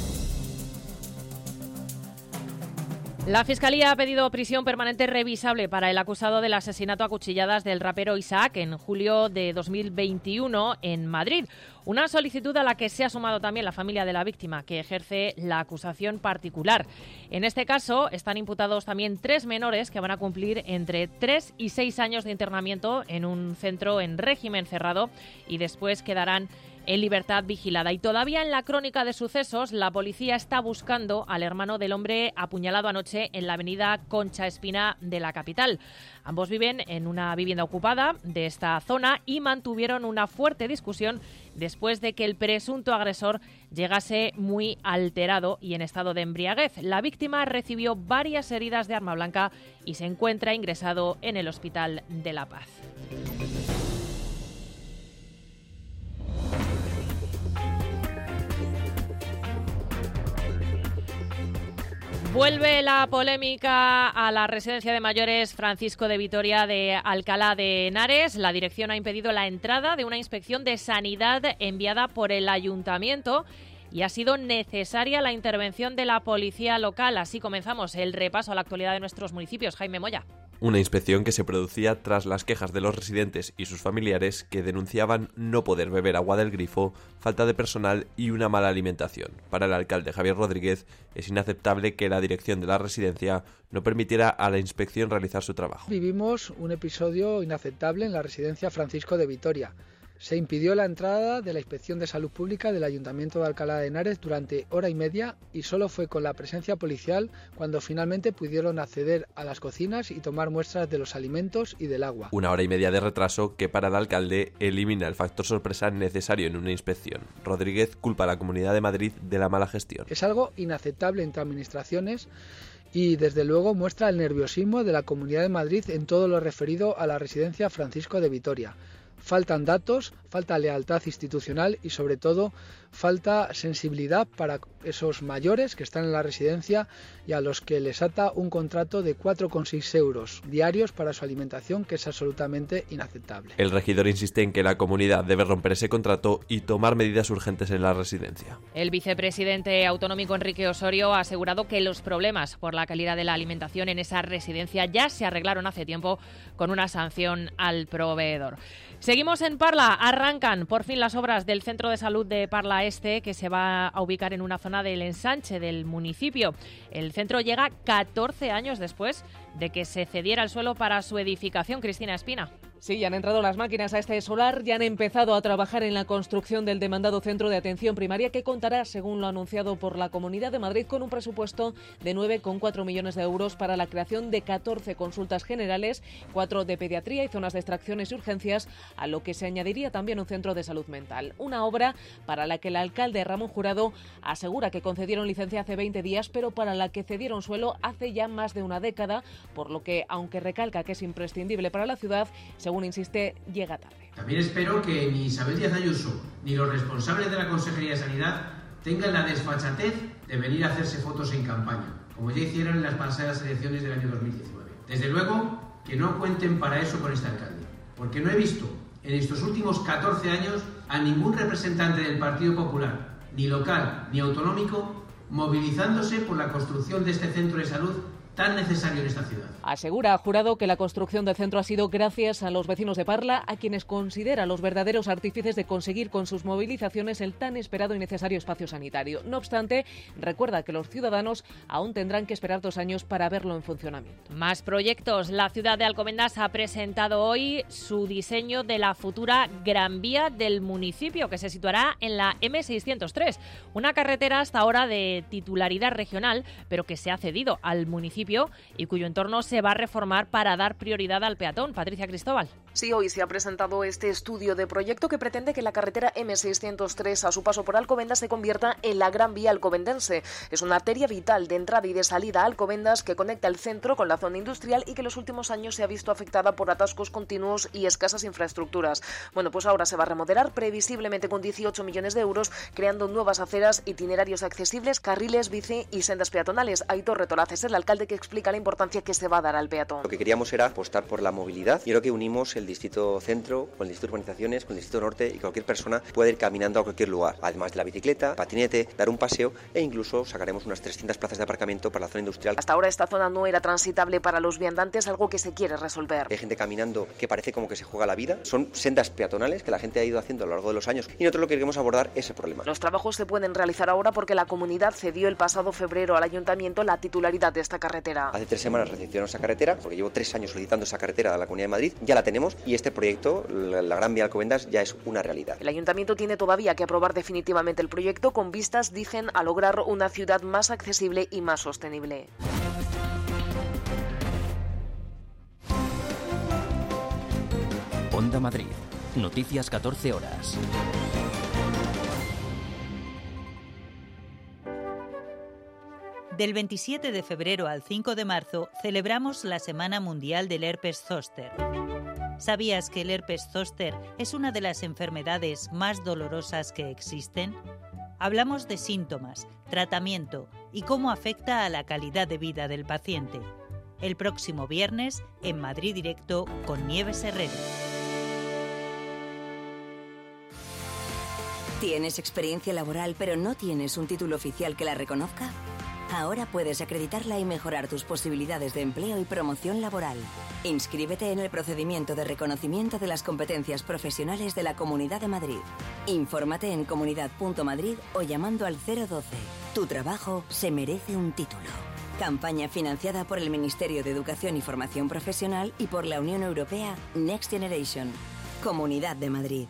La Fiscalía ha pedido prisión permanente revisable para el acusado del asesinato a cuchilladas del rapero Isaac en julio de 2021 en Madrid. Una solicitud a la que se ha sumado también la familia de la víctima, que ejerce la acusación particular. En este caso están imputados también 3 menores que van a cumplir entre 3 y 6 años de internamiento en un centro en régimen cerrado y después quedarán en libertad vigilada. Y todavía en la crónica de sucesos, la policía está buscando al hermano del hombre apuñalado anoche en la avenida Concha Espina de la capital. Ambos viven en una vivienda ocupada de esta zona y mantuvieron una fuerte discusión después de que el presunto agresor llegase muy alterado y en estado de embriaguez. La víctima recibió varias heridas de arma blanca y se encuentra ingresado en el Hospital de La Paz. Vuelve la polémica a la residencia de mayores Francisco de Vitoria de Alcalá de Henares. La dirección ha impedido la entrada de una inspección de sanidad enviada por el ayuntamiento y ha sido necesaria la intervención de la policía local. Así comenzamos el repaso a la actualidad de nuestros municipios. Jaime Moya. Una inspección que se producía tras las quejas de los residentes y sus familiares que denunciaban no poder beber agua del grifo, falta de personal y una mala alimentación. Para el alcalde Javier Rodríguez es inaceptable que la dirección de la residencia no permitiera a la inspección realizar su trabajo. Vivimos un episodio inaceptable en la residencia Francisco de Vitoria. Se impidió la entrada de la Inspección de Salud Pública del Ayuntamiento de Alcalá de Henares durante hora y media y solo fue con la presencia policial cuando finalmente pudieron acceder a las cocinas y tomar muestras de los alimentos y del agua. Una hora y media de retraso que para el alcalde elimina el factor sorpresa necesario en una inspección. Rodríguez culpa a la Comunidad de Madrid de la mala gestión. Es algo inaceptable entre administraciones y desde luego muestra el nerviosismo de la Comunidad de Madrid en todo lo referido a la residencia Francisco de Vitoria. faltan datos, falta lealtad institucional y sobre todo falta sensibilidad para esos mayores que están en la residencia y a los que les ata un contrato de 4,6 euros diarios para su alimentación, que es absolutamente inaceptable. El regidor insiste en que la comunidad debe romper ese contrato y tomar medidas urgentes en la residencia. El vicepresidente autonómico Enrique Osorio ha asegurado que los problemas por la calidad de la alimentación en esa residencia ya se arreglaron hace tiempo con una sanción al proveedor. Seguimos en Parla. Arrancan por fin las obras del Centro de Salud de Parla Este, que se va a ubicar en una zona del ensanche del municipio. El centro llega 14 años después de que se cediera el suelo para su edificación. Cristina Espina. Sí, ya han entrado las máquinas a este solar, ya han empezado a trabajar en la construcción del demandado centro de atención primaria, que contará, según lo anunciado por la Comunidad de Madrid, con un presupuesto de 9,4 millones de euros para la creación de 14 consultas generales, 4 de pediatría y zonas de extracciones y urgencias, a lo que se añadiría también un centro de salud mental. Una obra para la que el alcalde Ramón Jurado asegura que concedieron licencia hace 20 días, pero para la que cedieron suelo hace ya más de una década, por lo que, aunque recalca que es imprescindible para la ciudad, según insiste, llega tarde. También espero que ni Isabel Díaz Ayuso ni los responsables de la Consejería de Sanidad tengan la desfachatez de venir a hacerse fotos en campaña, como ya hicieron en las pasadas elecciones del año 2019. Desde luego, que no cuenten para eso con este alcalde, porque no he visto en estos últimos 14 años a ningún representante del Partido Popular, ni local ni autonómico, movilizándose por la construcción de este centro de salud tan necesario en esta ciudad. Asegura Jurado que la construcción del centro ha sido gracias a los vecinos de Parla, a quienes considera los verdaderos artífices de conseguir con sus movilizaciones el tan esperado y necesario espacio sanitario. No obstante, recuerda que los ciudadanos aún tendrán que esperar 2 años para verlo en funcionamiento. Más proyectos. La ciudad de Alcobendas ha presentado hoy su diseño de la futura Gran Vía del municipio, que se situará en la M603, una carretera hasta ahora de titularidad regional, pero que se ha cedido al municipio y cuyo entorno se va a reformar para dar prioridad al peatón. Patricia Cristóbal. Sí, hoy se ha presentado este estudio de proyecto que pretende que la carretera M603 a su paso por Alcobendas se convierta en la Gran Vía alcobendense. Es una arteria vital de entrada y de salida a Alcobendas que conecta el centro con la zona industrial y que en los últimos años se ha visto afectada por atascos continuos y escasas infraestructuras. Bueno, pues ahora se va a remodelar previsiblemente con 18 millones de euros, creando nuevas aceras, itinerarios accesibles, carriles bici y sendas peatonales. Aitor Retolaz es el alcalde que explica la importancia que se va a dar al peatón. Lo que queríamos era apostar por la movilidad. Yo creo que unimos el distrito centro con el distrito de urbanizaciones, con el distrito norte, y cualquier persona puede ir caminando a cualquier lugar, además de la bicicleta, patinete, dar un paseo, e incluso sacaremos unas 300 plazas de aparcamiento para la zona industrial. Hasta ahora esta zona no era transitable para los viandantes, algo que se quiere resolver. Hay gente caminando que parece como que se juega la vida. Son sendas peatonales que la gente ha ido haciendo a lo largo de los años, y nosotros lo que queremos abordar es ese problema. Los trabajos se pueden realizar ahora porque la comunidad cedió el pasado febrero al ayuntamiento la titularidad de esta carretera. Hace 3 semanas recepcionó esa carretera, porque llevo 3 años solicitando esa carretera a la Comunidad de Madrid. Ya la tenemos, y este proyecto, la Gran Vía Alcobendas, ya es una realidad. El ayuntamiento tiene todavía que aprobar definitivamente el proyecto, con vistas, dicen, a lograr una ciudad más accesible y más sostenible. Onda Madrid. Noticias 14 horas. Del 27 de febrero al 5 de marzo celebramos la Semana Mundial del Herpes Zóster. ¿Sabías que el herpes zóster es una de las enfermedades más dolorosas que existen? Hablamos de síntomas, tratamiento y cómo afecta a la calidad de vida del paciente. El próximo viernes en Madrid Directo con Nieves Herrero. ¿Tienes experiencia laboral pero no tienes un título oficial que la reconozca? Ahora puedes acreditarla y mejorar tus posibilidades de empleo y promoción laboral. Inscríbete en el procedimiento de reconocimiento de las competencias profesionales de la Comunidad de Madrid. Infórmate en comunidad.madrid o llamando al 012. Tu trabajo se merece un título. Campaña financiada por el Ministerio de Educación y Formación Profesional y por la Unión Europea Next Generation. Comunidad de Madrid.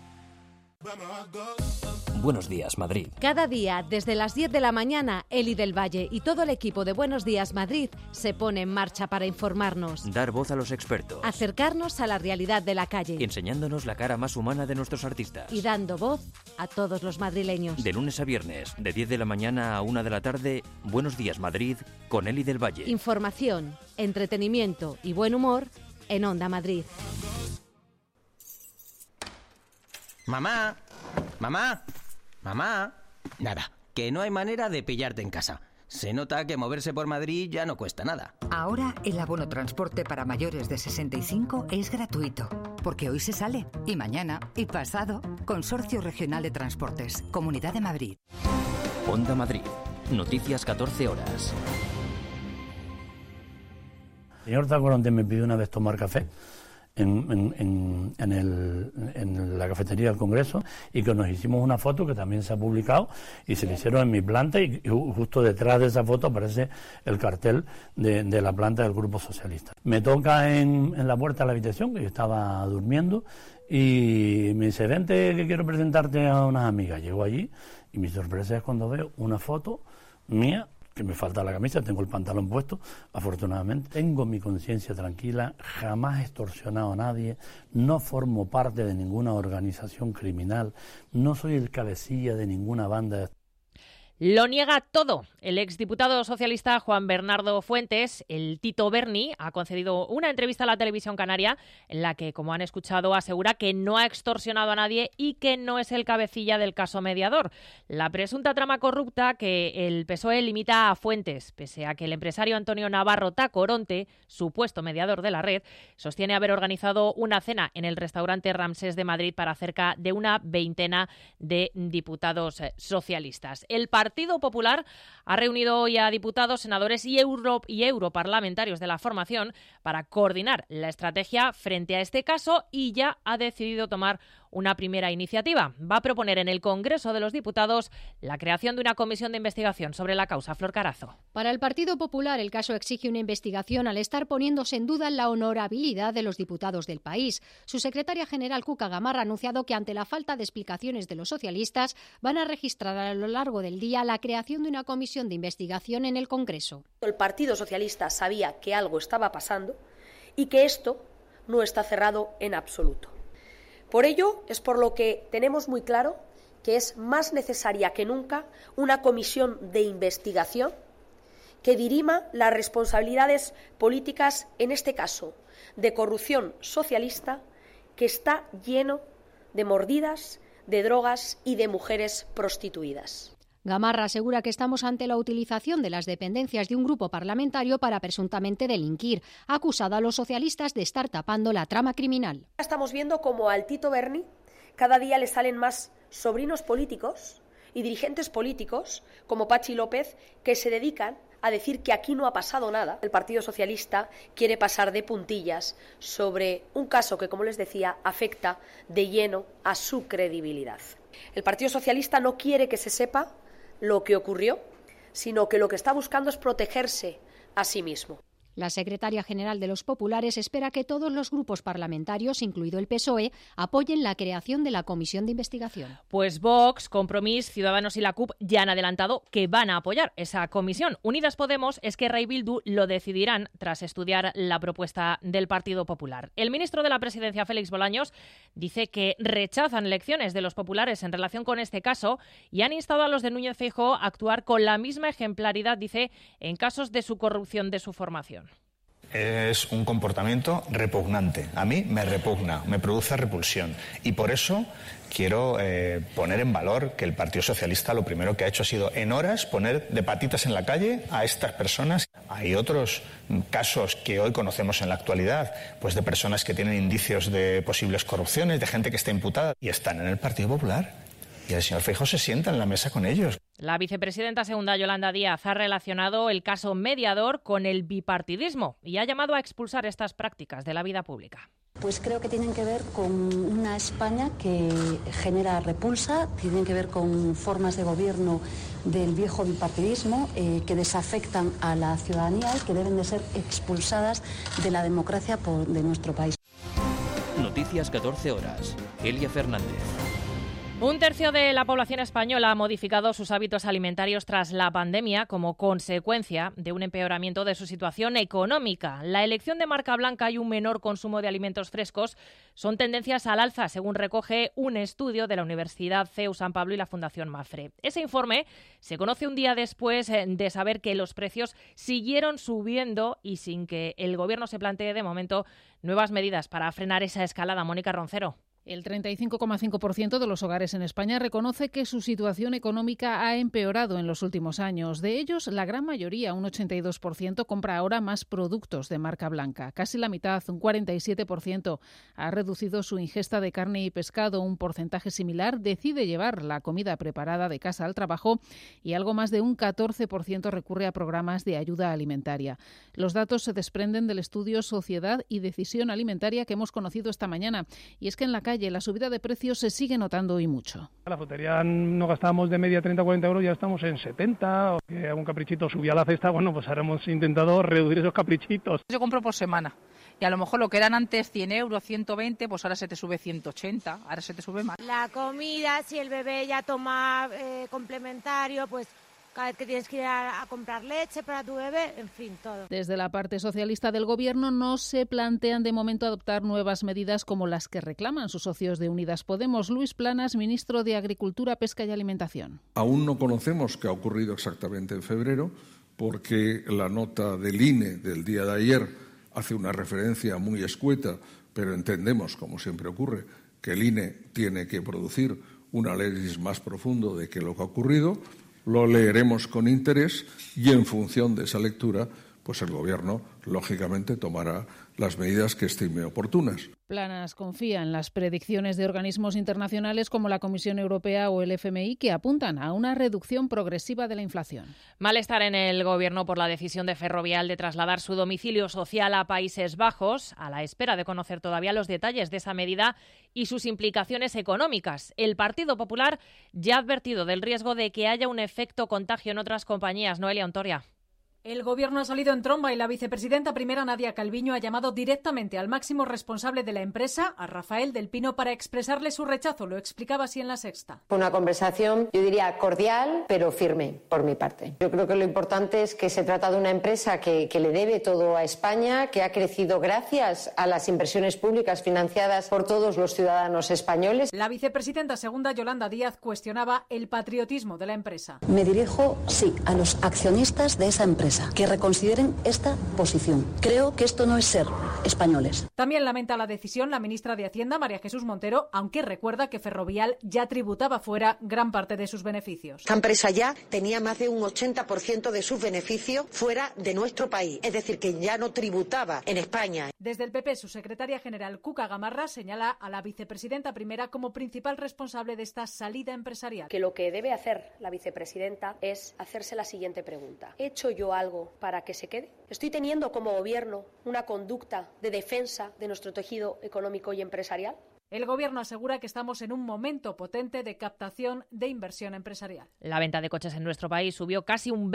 Buenos días, Madrid. Cada día, desde las 10 de la mañana, Eli del Valle y todo el equipo de Buenos Días Madrid se pone en marcha para informarnos. Dar voz a los expertos. Acercarnos a la realidad de la calle. Enseñándonos la cara más humana de nuestros artistas. Y dando voz a todos los madrileños. De lunes a viernes, de 10 de la mañana a 1 de la tarde, Buenos Días Madrid con Eli del Valle. Información, entretenimiento y buen humor en Onda Madrid. Mamá, mamá, mamá. Nada, que no hay manera de pillarte en casa. Se nota que moverse por Madrid ya no cuesta nada. Ahora el abono transporte para mayores de 65 es gratuito, porque hoy se sale, y mañana, y pasado. Consorcio Regional de Transportes, Comunidad de Madrid. Onda Madrid. Noticias 14 horas. El señor Tacoronte me pidió una vez tomar café en la cafetería del Congreso y que nos hicimos una foto que también se ha publicado y se le hicieron en mi planta y justo detrás de esa foto aparece el cartel de la planta del Grupo Socialista. Me toca en la puerta de la habitación, que yo estaba durmiendo, y me dice, vente que quiero presentarte a unas amigas. Llego allí y mi sorpresa es cuando veo una foto mía, que me falta la camisa, tengo el pantalón puesto, afortunadamente. Tengo mi conciencia tranquila, jamás he extorsionado a nadie, no formo parte de ninguna organización criminal, no soy el cabecilla de ninguna banda. Lo niega todo. El exdiputado socialista Juan Bernardo Fuentes, el Tito Berni, ha concedido una entrevista a la televisión canaria en la que, como han escuchado, asegura que no ha extorsionado a nadie y que no es el cabecilla del caso Mediador. La presunta trama corrupta que el PSOE limita a Fuentes, pese a que el empresario Antonio Navarro Tacoronte, supuesto mediador de la red, sostiene haber organizado una cena en el restaurante Ramsés de Madrid para cerca de una veintena de diputados socialistas. El Partido Popular ha reunido hoy a diputados, senadores y europarlamentarios de la formación para coordinar la estrategia frente a este caso y ya ha decidido tomar una primera iniciativa. Va a proponer en el Congreso de los Diputados la creación de una comisión de investigación sobre la causa. Flor Carazo. Para el Partido Popular, el caso exige una investigación al estar poniéndose en duda la honorabilidad de los diputados del país. Su secretaria general, Cuca Gamarra, ha anunciado que ante la falta de explicaciones de los socialistas van a registrar a lo largo del día la creación de una comisión de investigación en el Congreso. El Partido Socialista sabía que algo estaba pasando y que esto no está cerrado en absoluto. Por ello, es por lo que tenemos muy claro que es más necesaria que nunca una comisión de investigación que dirima las responsabilidades políticas, en este caso, de corrupción socialista, que está lleno de mordidas, de drogas y de mujeres prostituidas. Gamarra asegura que estamos ante la utilización de las dependencias de un grupo parlamentario para presuntamente delinquir. Ha acusado a los socialistas de estar tapando la trama criminal. Estamos viendo como al Tito Berni cada día le salen más sobrinos políticos y dirigentes políticos, como Pachi López, que se dedican a decir que aquí no ha pasado nada. El Partido Socialista quiere pasar de puntillas sobre un caso que, como les decía, afecta de lleno a su credibilidad. El Partido Socialista no quiere que se sepa lo que ocurrió, sino que lo que está buscando es protegerse a sí mismo. La secretaria general de los populares espera que todos los grupos parlamentarios, incluido el PSOE, apoyen la creación de la comisión de investigación. Pues Vox, Compromís, Ciudadanos y la CUP ya han adelantado que van a apoyar esa comisión. Unidas Podemos, Esquerra y Bildu lo decidirán tras estudiar la propuesta del Partido Popular. El ministro de la Presidencia, Félix Bolaños, dice que rechazan lecciones de los populares en relación con este caso y han instado a los de Núñez Feijóo a actuar con la misma ejemplaridad, dice, en casos de su corrupción de su formación. Es un comportamiento repugnante. A mí me repugna, me produce repulsión. Y por eso quiero poner en valor que el Partido Socialista lo primero que ha hecho ha sido en horas poner de patitas en la calle a estas personas. Hay otros casos que hoy conocemos en la actualidad, pues de personas que tienen indicios de posibles corrupciones, de gente que está imputada y están en el Partido Popular. Y el señor Feijóo se sienta en la mesa con ellos. La vicepresidenta segunda, Yolanda Díaz, ha relacionado el caso Mediador con el bipartidismo y ha llamado a expulsar estas prácticas de la vida pública. Pues creo que tienen que ver con una España que genera repulsa, tienen que ver con formas de gobierno del viejo bipartidismo que desafectan a la ciudadanía y que deben de ser expulsadas de la democracia de nuestro país. Noticias 14 horas. Elia Fernández. Un tercio de la población española ha modificado sus hábitos alimentarios tras la pandemia como consecuencia de un empeoramiento de su situación económica. La elección de marca blanca y un menor consumo de alimentos frescos son tendencias al alza, según recoge un estudio de la Universidad CEU San Pablo y la Fundación Mafre. Ese informe se conoce un día después de saber que los precios siguieron subiendo y sin que el Gobierno se plantee de momento nuevas medidas para frenar esa escalada. Mónica Roncero. El 35,5% de los hogares en España reconoce que su situación económica ha empeorado en los últimos años. De ellos, la gran mayoría, un 82%, compra ahora más productos de marca blanca. Casi la mitad, un 47%, ha reducido su ingesta de carne y pescado. Un porcentaje similar decide llevar la comida preparada de casa al trabajo y algo más de un 14% recurre a programas de ayuda alimentaria. Los datos se desprenden del estudio Sociedad y Decisión Alimentaria que hemos conocido esta mañana. Y es que en la calle la subida de precios se sigue notando y mucho. La frutería no gastábamos de media 30 o 40 euros, ya estamos en 70, o que algún caprichito subía a la cesta, bueno, pues ahora hemos intentado reducir esos caprichitos. Yo compro por semana y a lo mejor lo que eran antes 100 euros, 120, pues ahora se te sube 180, ahora se te sube más. La comida, si el bebé ya toma complementario, pues cada vez que tienes que ir a comprar leche para tu bebé, en fin, todo. Desde la parte socialista del Gobierno no se plantean de momento adoptar nuevas medidas como las que reclaman sus socios de Unidas Podemos. Luis Planas, ministro de Agricultura, Pesca y Alimentación. Aún no conocemos qué ha ocurrido exactamente en febrero, porque la nota del INE del día de ayer hace una referencia muy escueta, pero entendemos, como siempre ocurre, que el INE tiene que producir un análisis más profundo de qué es lo que ha ocurrido. Lo leeremos con interés y, en función de esa lectura, pues el Gobierno, lógicamente, tomará las medidas que estime oportunas. Planas confía en las predicciones de organismos internacionales como la Comisión Europea o el FMI, que apuntan a una reducción progresiva de la inflación. Malestar en el Gobierno por la decisión de Ferrovial de trasladar su domicilio social a Países Bajos, a la espera de conocer todavía los detalles de esa medida y sus implicaciones económicas. El Partido Popular ya ha advertido del riesgo de que haya un efecto contagio en otras compañías. Noelia Ontoria. El Gobierno ha salido en tromba y la vicepresidenta primera, Nadia Calviño, ha llamado directamente al máximo responsable de la empresa, a Rafael del Pino, para expresarle su rechazo. Lo explicaba así en La Sexta. Fue una conversación, yo diría, cordial, pero firme por mi parte. Yo creo que lo importante es que se trata de una empresa que le debe todo a España, que ha crecido gracias a las inversiones públicas financiadas por todos los ciudadanos españoles. La vicepresidenta segunda, Yolanda Díaz, cuestionaba el patriotismo de la empresa. Me dirijo, sí, a los accionistas de esa empresa, que reconsideren esta posición. Creo que esto no es ser españoles. También lamenta la decisión la ministra de Hacienda, María Jesús Montero, aunque recuerda que Ferrovial ya tributaba fuera gran parte de sus beneficios. Esta empresa ya tenía más de un 80% de sus beneficios fuera de nuestro país, es decir, que ya no tributaba en España. Desde el PP, su secretaria general, Cuca Gamarra, señala a la vicepresidenta primera como principal responsable de esta salida empresarial. Que lo que debe hacer la vicepresidenta es hacerse la siguiente pregunta. ¿He hecho yo algo para que se quede? ¿Estoy teniendo como gobierno una conducta de defensa de nuestro tejido económico y empresarial? El Gobierno asegura que estamos en un momento potente de captación de inversión empresarial. La venta de coches en nuestro país subió casi un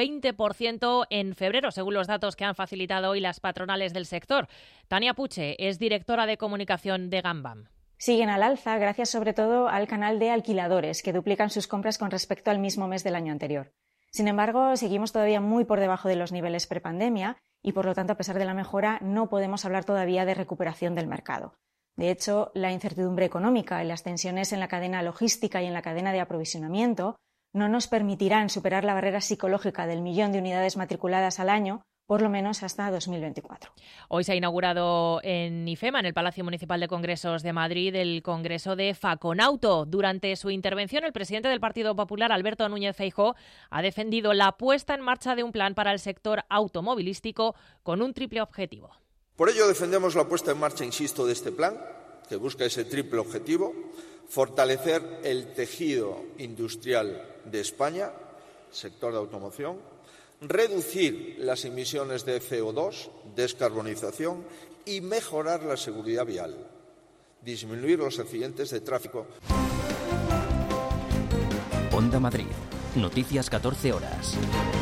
20% en febrero, según los datos que han facilitado hoy las patronales del sector. Tania Puche es directora de comunicación de Gambam. Siguen al alza gracias sobre todo al canal de alquiladores, que duplican sus compras con respecto al mismo mes del año anterior. Sin embargo, seguimos todavía muy por debajo de los niveles prepandemia y, por lo tanto, a pesar de la mejora, no podemos hablar todavía de recuperación del mercado. De hecho, la incertidumbre económica y las tensiones en la cadena logística y en la cadena de aprovisionamiento no nos permitirán superar la barrera psicológica del 1.000.000 de unidades matriculadas al año, por lo menos hasta 2024. Hoy se ha inaugurado en IFEMA, en el Palacio Municipal de Congresos de Madrid, el Congreso de Faconauto. Durante su intervención, el presidente del Partido Popular, Alberto Núñez Feijóo, ha defendido la puesta en marcha de un plan para el sector automovilístico con un triple objetivo. Por ello defendemos la puesta en marcha, insisto, de este plan, que busca ese triple objetivo: fortalecer el tejido industrial de España, sector de automoción, reducir las emisiones de CO2, descarbonización y mejorar la seguridad vial, disminuir los accidentes de tráfico. Onda Madrid, noticias 14 horas.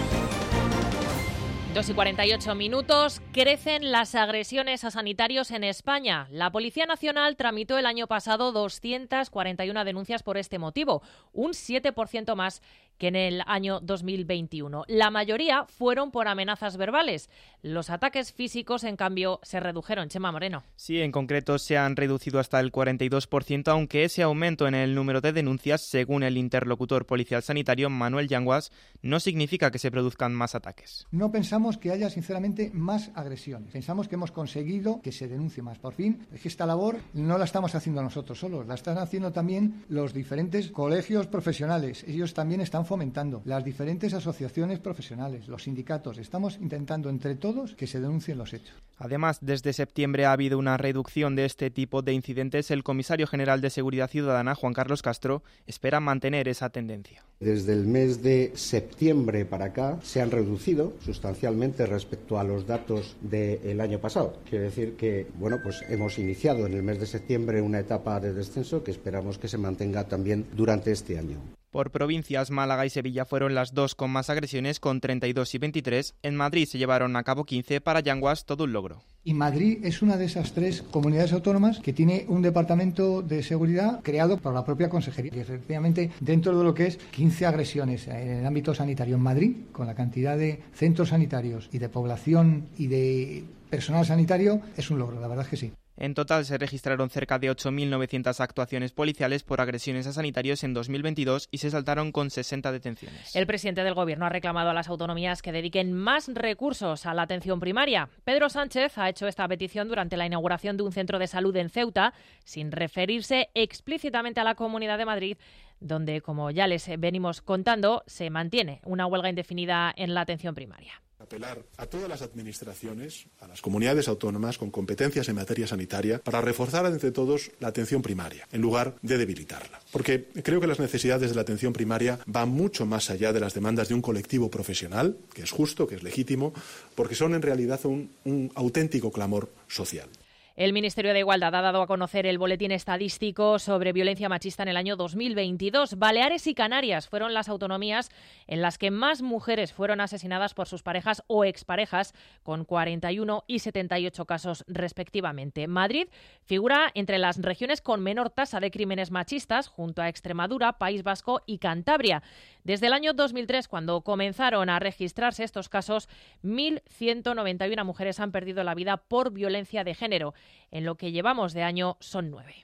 2:48. Crecen las agresiones a sanitarios en España. La Policía Nacional tramitó el año pasado 241 denuncias por este motivo, un 7% más que en el año 2021. La mayoría fueron por amenazas verbales. Los ataques físicos, en cambio, se redujeron. Chema Moreno. Sí, en concreto se han reducido hasta el 42%, aunque ese aumento en el número de denuncias, según el interlocutor policial sanitario Manuel Yanguas, no significa que se produzcan más ataques. No pensamos que haya, sinceramente, más agresiones. Pensamos que hemos conseguido que se denuncie más. Por fin, es que esta labor no la estamos haciendo nosotros solos, la están haciendo también los diferentes colegios profesionales. Ellos también están fomentando las diferentes asociaciones profesionales, los sindicatos. Estamos intentando entre todos que se denuncien los hechos. Además, desde septiembre ha habido una reducción de este tipo de incidentes. El comisario general de Seguridad Ciudadana, Juan Carlos Castro, espera mantener esa tendencia. Desde el mes de septiembre para acá se han reducido sustancialmente respecto a los datos del año pasado. Quiere decir que, pues hemos iniciado en el mes de septiembre una etapa de descenso que esperamos que se mantenga también durante este año. Por provincias, Málaga y Sevilla fueron las dos con más agresiones, con 32 y 23. En Madrid se llevaron a cabo 15. Para Yanguas, todo un logro. Y Madrid es una de esas 3 comunidades autónomas que tiene un departamento de seguridad creado por la propia consejería. Y efectivamente, dentro de lo que es 15 agresiones en el ámbito sanitario en Madrid, con la cantidad de centros sanitarios y de población y de personal sanitario, es un logro, la verdad es que sí. En total se registraron cerca de 8.900 actuaciones policiales por agresiones a sanitarios en 2022 y se saltaron con 60 detenciones. El presidente del Gobierno ha reclamado a las autonomías que dediquen más recursos a la atención primaria. Pedro Sánchez ha hecho esta petición durante la inauguración de un centro de salud en Ceuta, sin referirse explícitamente a la Comunidad de Madrid, donde, como ya les venimos contando, se mantiene una huelga indefinida en la atención primaria. Apelar a todas las administraciones, a las comunidades autónomas con competencias en materia sanitaria, para reforzar entre todos la atención primaria, en lugar de debilitarla. Porque creo que las necesidades de la atención primaria van mucho más allá de las demandas de un colectivo profesional, que es justo, que es legítimo, porque son en realidad un auténtico clamor social. El Ministerio de Igualdad ha dado a conocer el boletín estadístico sobre violencia machista en el año 2022. Baleares y Canarias fueron las autonomías en las que más mujeres fueron asesinadas por sus parejas o exparejas, con 41 y 78 casos respectivamente. Madrid figura entre las regiones con menor tasa de crímenes machistas, junto a Extremadura, País Vasco y Cantabria. Desde el año 2003, cuando comenzaron a registrarse estos casos, 1.191 mujeres han perdido la vida por violencia de género. En lo que llevamos de año son 9.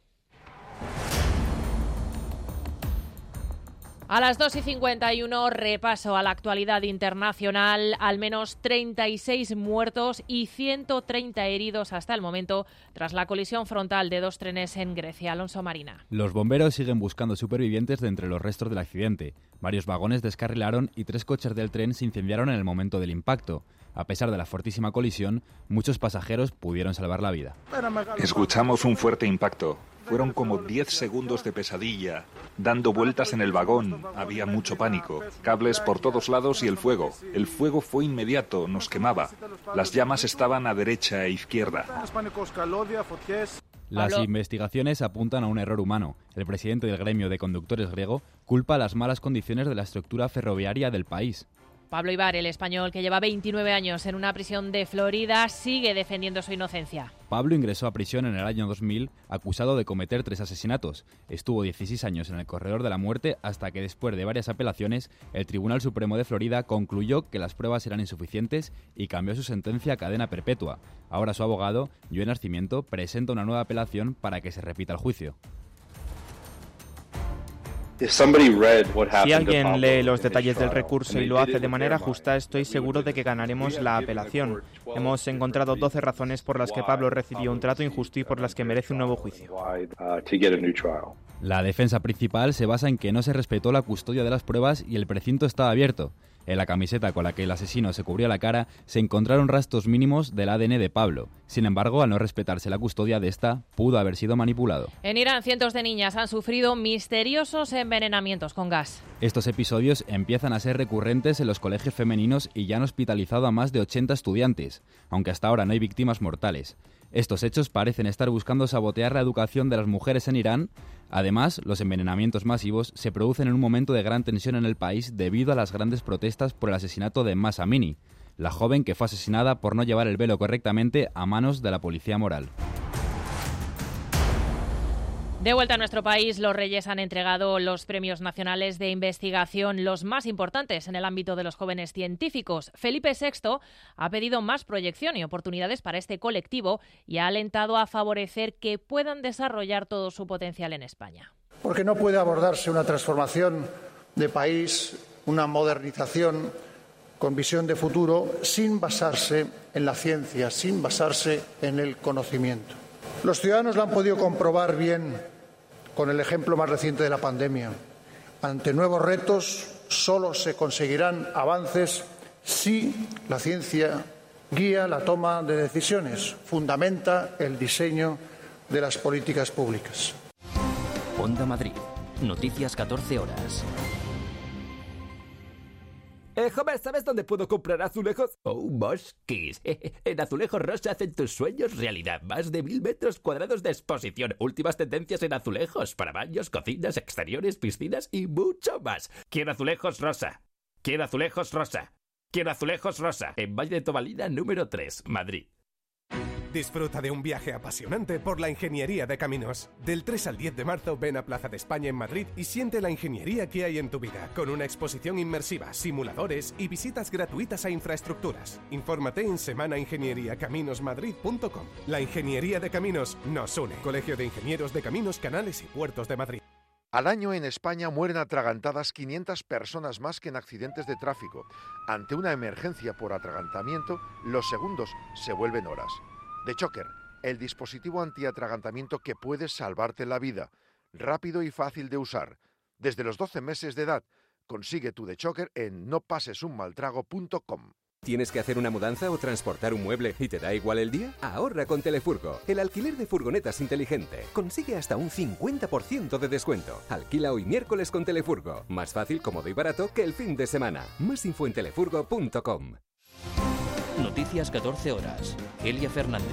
A las 2:51, repaso a la actualidad internacional. Al menos 36 muertos y 130 heridos hasta el momento tras la colisión frontal de 2 trenes en Grecia. Alonso Marina. Los bomberos siguen buscando supervivientes de entre los restos del accidente. Varios vagones descarrilaron y 3 coches del tren se incendiaron en el momento del impacto. A pesar de la fortísima colisión, muchos pasajeros pudieron salvar la vida. Escuchamos un fuerte impacto. Fueron como 10 segundos de pesadilla, dando vueltas en el vagón. Había mucho pánico. Cables por todos lados y el fuego. El fuego fue inmediato, nos quemaba. Las llamas estaban a derecha e izquierda. Las investigaciones apuntan a un error humano. El presidente del gremio de conductores griego culpa las malas condiciones de la estructura ferroviaria del país. Pablo Ibar, el español que lleva 29 años en una prisión de Florida, sigue defendiendo su inocencia. Pablo ingresó a prisión en el año 2000 acusado de cometer 3 asesinatos. Estuvo 16 años en el corredor de la muerte hasta que, después de varias apelaciones, el Tribunal Supremo de Florida concluyó que las pruebas eran insuficientes y cambió su sentencia a cadena perpetua. Ahora su abogado, Joan Arcimiento, presenta una nueva apelación para que se repita el juicio. Si alguien lee los detalles del recurso y lo hace de manera justa, estoy seguro de que ganaremos la apelación. Hemos encontrado 12 razones por las que Pablo recibió un trato injusto y por las que merece un nuevo juicio. La defensa principal se basa en que no se respetó la custodia de las pruebas y el precinto estaba abierto. En la camiseta con la que el asesino se cubría la cara se encontraron rastros mínimos del ADN de Pablo. Sin embargo, al no respetarse la custodia de esta, pudo haber sido manipulado. En Irán, cientos de niñas han sufrido misteriosos envenenamientos con gas. Estos episodios empiezan a ser recurrentes en los colegios femeninos y ya han hospitalizado a más de 80 estudiantes, aunque hasta ahora no hay víctimas mortales. Estos hechos parecen estar buscando sabotear la educación de las mujeres en Irán. Además, los envenenamientos masivos se producen en un momento de gran tensión en el país debido a las grandes protestas por el asesinato de Mahsa Amini, la joven que fue asesinada por no llevar el velo correctamente a manos de la policía moral. De vuelta a nuestro país, los Reyes han entregado los premios nacionales de investigación, los más importantes en el ámbito de los jóvenes científicos. Felipe VI ha pedido más proyección y oportunidades para este colectivo y ha alentado a favorecer que puedan desarrollar todo su potencial en España. Porque no puede abordarse una transformación de país, una modernización con visión de futuro, sin basarse en la ciencia, sin basarse en el conocimiento. Los ciudadanos lo han podido comprobar bien con el ejemplo más reciente de la pandemia. Ante nuevos retos solo se conseguirán avances si la ciencia guía la toma de decisiones, fundamenta el diseño de las políticas públicas. Onda Madrid. Noticias 14 horas. Joven, ¿sabes dónde puedo comprar azulejos? Oh, Mosquis. En Azulejos Rosa hacen tus sueños realidad. Más de 1000 metros cuadrados de exposición. Últimas tendencias en azulejos para baños, cocinas, exteriores, piscinas y mucho más. Quiero Azulejos Rosa. Quiero Azulejos Rosa. Quiero Azulejos Rosa. En Valle de Tobalina, número 3, Madrid. Disfruta de un viaje apasionante por la ingeniería de caminos. Del 3 al 10 de marzo ven a Plaza de España en Madrid y siente la ingeniería que hay en tu vida, con una exposición inmersiva, simuladores y visitas gratuitas a infraestructuras. Infórmate en semanaingenieriacaminosmadrid.com. La ingeniería de caminos nos une. Colegio de Ingenieros de Caminos, Canales y Puertos de Madrid. Al año en España mueren atragantadas 500 personas más que en accidentes de tráfico. Ante una emergencia por atragantamiento, los segundos se vuelven horas. DeChocker, el dispositivo antiatragantamiento que puede salvarte la vida. Rápido y fácil de usar. Desde los 12 meses de edad, consigue tu DeChocker en nopasesunmaltrago.com. ¿Tienes que hacer una mudanza o transportar un mueble y te da igual el día? Ahorra con Telefurgo, el alquiler de furgonetas inteligente. Consigue hasta un 50% de descuento. Alquila hoy miércoles con Telefurgo. Más fácil, cómodo y barato que el fin de semana. Más info en telefurgo.com. Noticias 14 horas. Elia Fernández.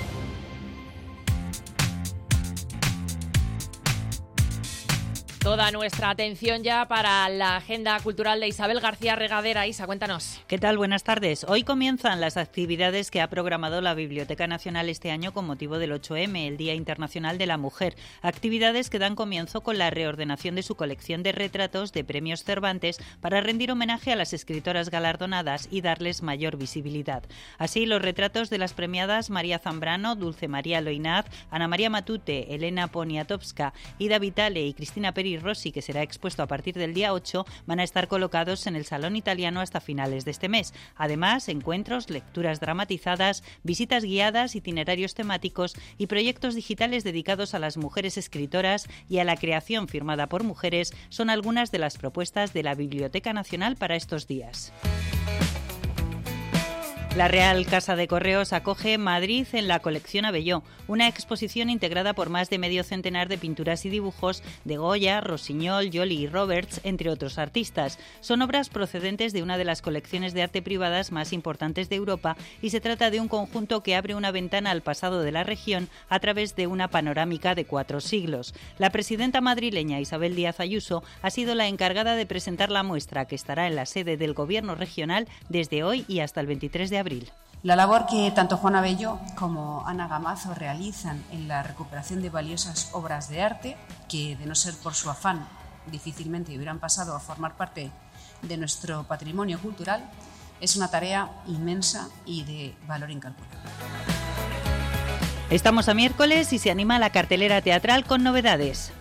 Toda nuestra atención ya para la agenda cultural de Isabel García Regadera. Isa, cuéntanos. ¿Qué tal? Buenas tardes. Hoy comienzan las actividades que ha programado la Biblioteca Nacional este año con motivo del 8M, el Día Internacional de la Mujer. Actividades que dan comienzo con la reordenación de su colección de retratos de premios Cervantes para rendir homenaje a las escritoras galardonadas y darles mayor visibilidad. Así, los retratos de las premiadas María Zambrano, Dulce María Loinaz, Ana María Matute, Elena Poniatowska, Ida Vitale y Cristina Peri Rossi, que será expuesto a partir del día 8, van a estar colocados en el Salón Italiano hasta finales de este mes. Además, encuentros, lecturas dramatizadas, visitas guiadas, itinerarios temáticos y proyectos digitales dedicados a las mujeres escritoras y a la creación firmada por mujeres son algunas de las propuestas de la Biblioteca Nacional para estos días. La Real Casa de Correos acoge Madrid en la colección Abelló, una exposición integrada por más de medio centenar de pinturas y dibujos de Goya, Rossinyol, Joly y Roberts, entre otros artistas. Son obras procedentes de una de las colecciones de arte privadas más importantes de Europa y se trata de un conjunto que abre una ventana al pasado de la región a través de una panorámica de 4 siglos. La presidenta madrileña Isabel Díaz Ayuso ha sido la encargada de presentar la muestra, que estará en la sede del Gobierno regional desde hoy y hasta el 23 de abril. La labor que tanto Juan Abelló como Ana Gamazo realizan en la recuperación de valiosas obras de arte, que de no ser por su afán difícilmente hubieran pasado a formar parte de nuestro patrimonio cultural, es una tarea inmensa y de valor incalculable. Estamos a miércoles y se anima la cartelera teatral con novedades.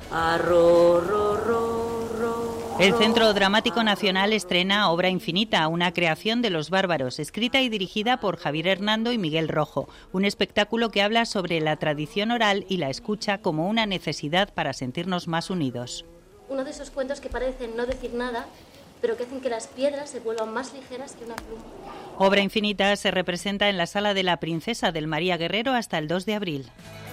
El Centro Dramático Nacional estrena Obra Infinita, una creación de Los Bárbaros, escrita y dirigida por Javier Hernando y Miguel Rojo. Un espectáculo que habla sobre la tradición oral y la escucha como una necesidad para sentirnos más unidos. Uno de esos cuentos que parecen no decir nada, pero que hacen que las piedras se vuelvan más ligeras que una pluma. Obra Infinita se representa en la Sala de la Princesa del María Guerrero hasta el 2 de abril.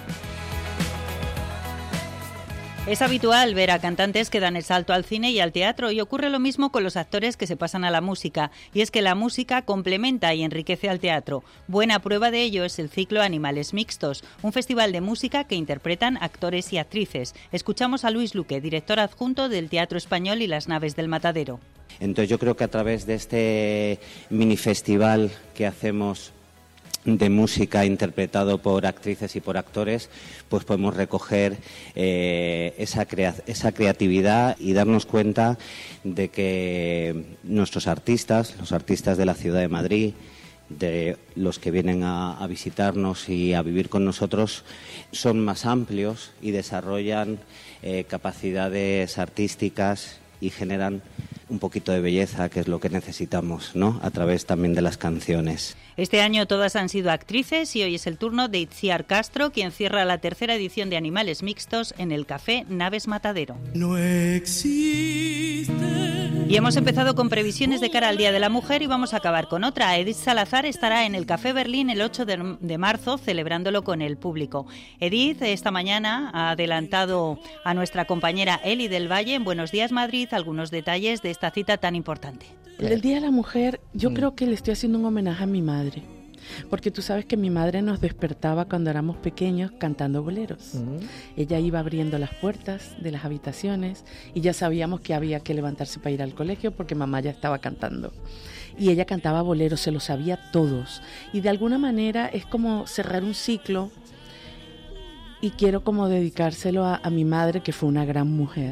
Es habitual ver a cantantes que dan el salto al cine y al teatro, y ocurre lo mismo con los actores que se pasan a la música, y es que la música complementa y enriquece al teatro. Buena prueba de ello es el ciclo Animales Mixtos, un festival de música que interpretan actores y actrices. Escuchamos a Luis Luque, director adjunto del Teatro Español y las Naves del Matadero. Entonces yo creo que a través de este mini festival que hacemos de música interpretado por actrices y por actores, pues podemos recoger esa creatividad y darnos cuenta de que nuestros artistas, los artistas de la ciudad de Madrid, de los que vienen a visitarnos y a vivir con nosotros, son más amplios y desarrollan capacidades artísticas y generan un poquito de belleza, que es lo que necesitamos, ¿no? A través también de las canciones. Este año todas han sido actrices y hoy es el turno de Itziar Castro, quien cierra la tercera edición de Animales Mixtos en el Café Naves Matadero. No existe. Y hemos empezado con previsiones de cara al Día de la Mujer y vamos a acabar con otra. Edith Salazar estará en el Café Berlín el 8 de marzo celebrándolo con el público. Edith esta mañana ha adelantado a nuestra compañera Eli del Valle en Buenos Días Madrid algunos detalles de esta cita tan importante. El Día de la Mujer yo creo que le estoy haciendo un homenaje a mi madre. Porque tú sabes que mi madre nos despertaba cuando éramos pequeños cantando boleros. Ella iba abriendo las puertas de las habitaciones y ya sabíamos que había que levantarse para ir al colegio porque mamá ya estaba cantando. Y ella cantaba boleros, se los sabía todos. Y de alguna manera es como cerrar un ciclo y quiero como dedicárselo a mi madre, que fue una gran mujer.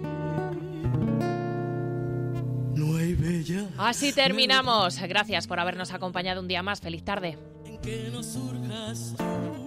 Así terminamos. Gracias por habernos acompañado un día más. Feliz tarde. En que no surjas tú.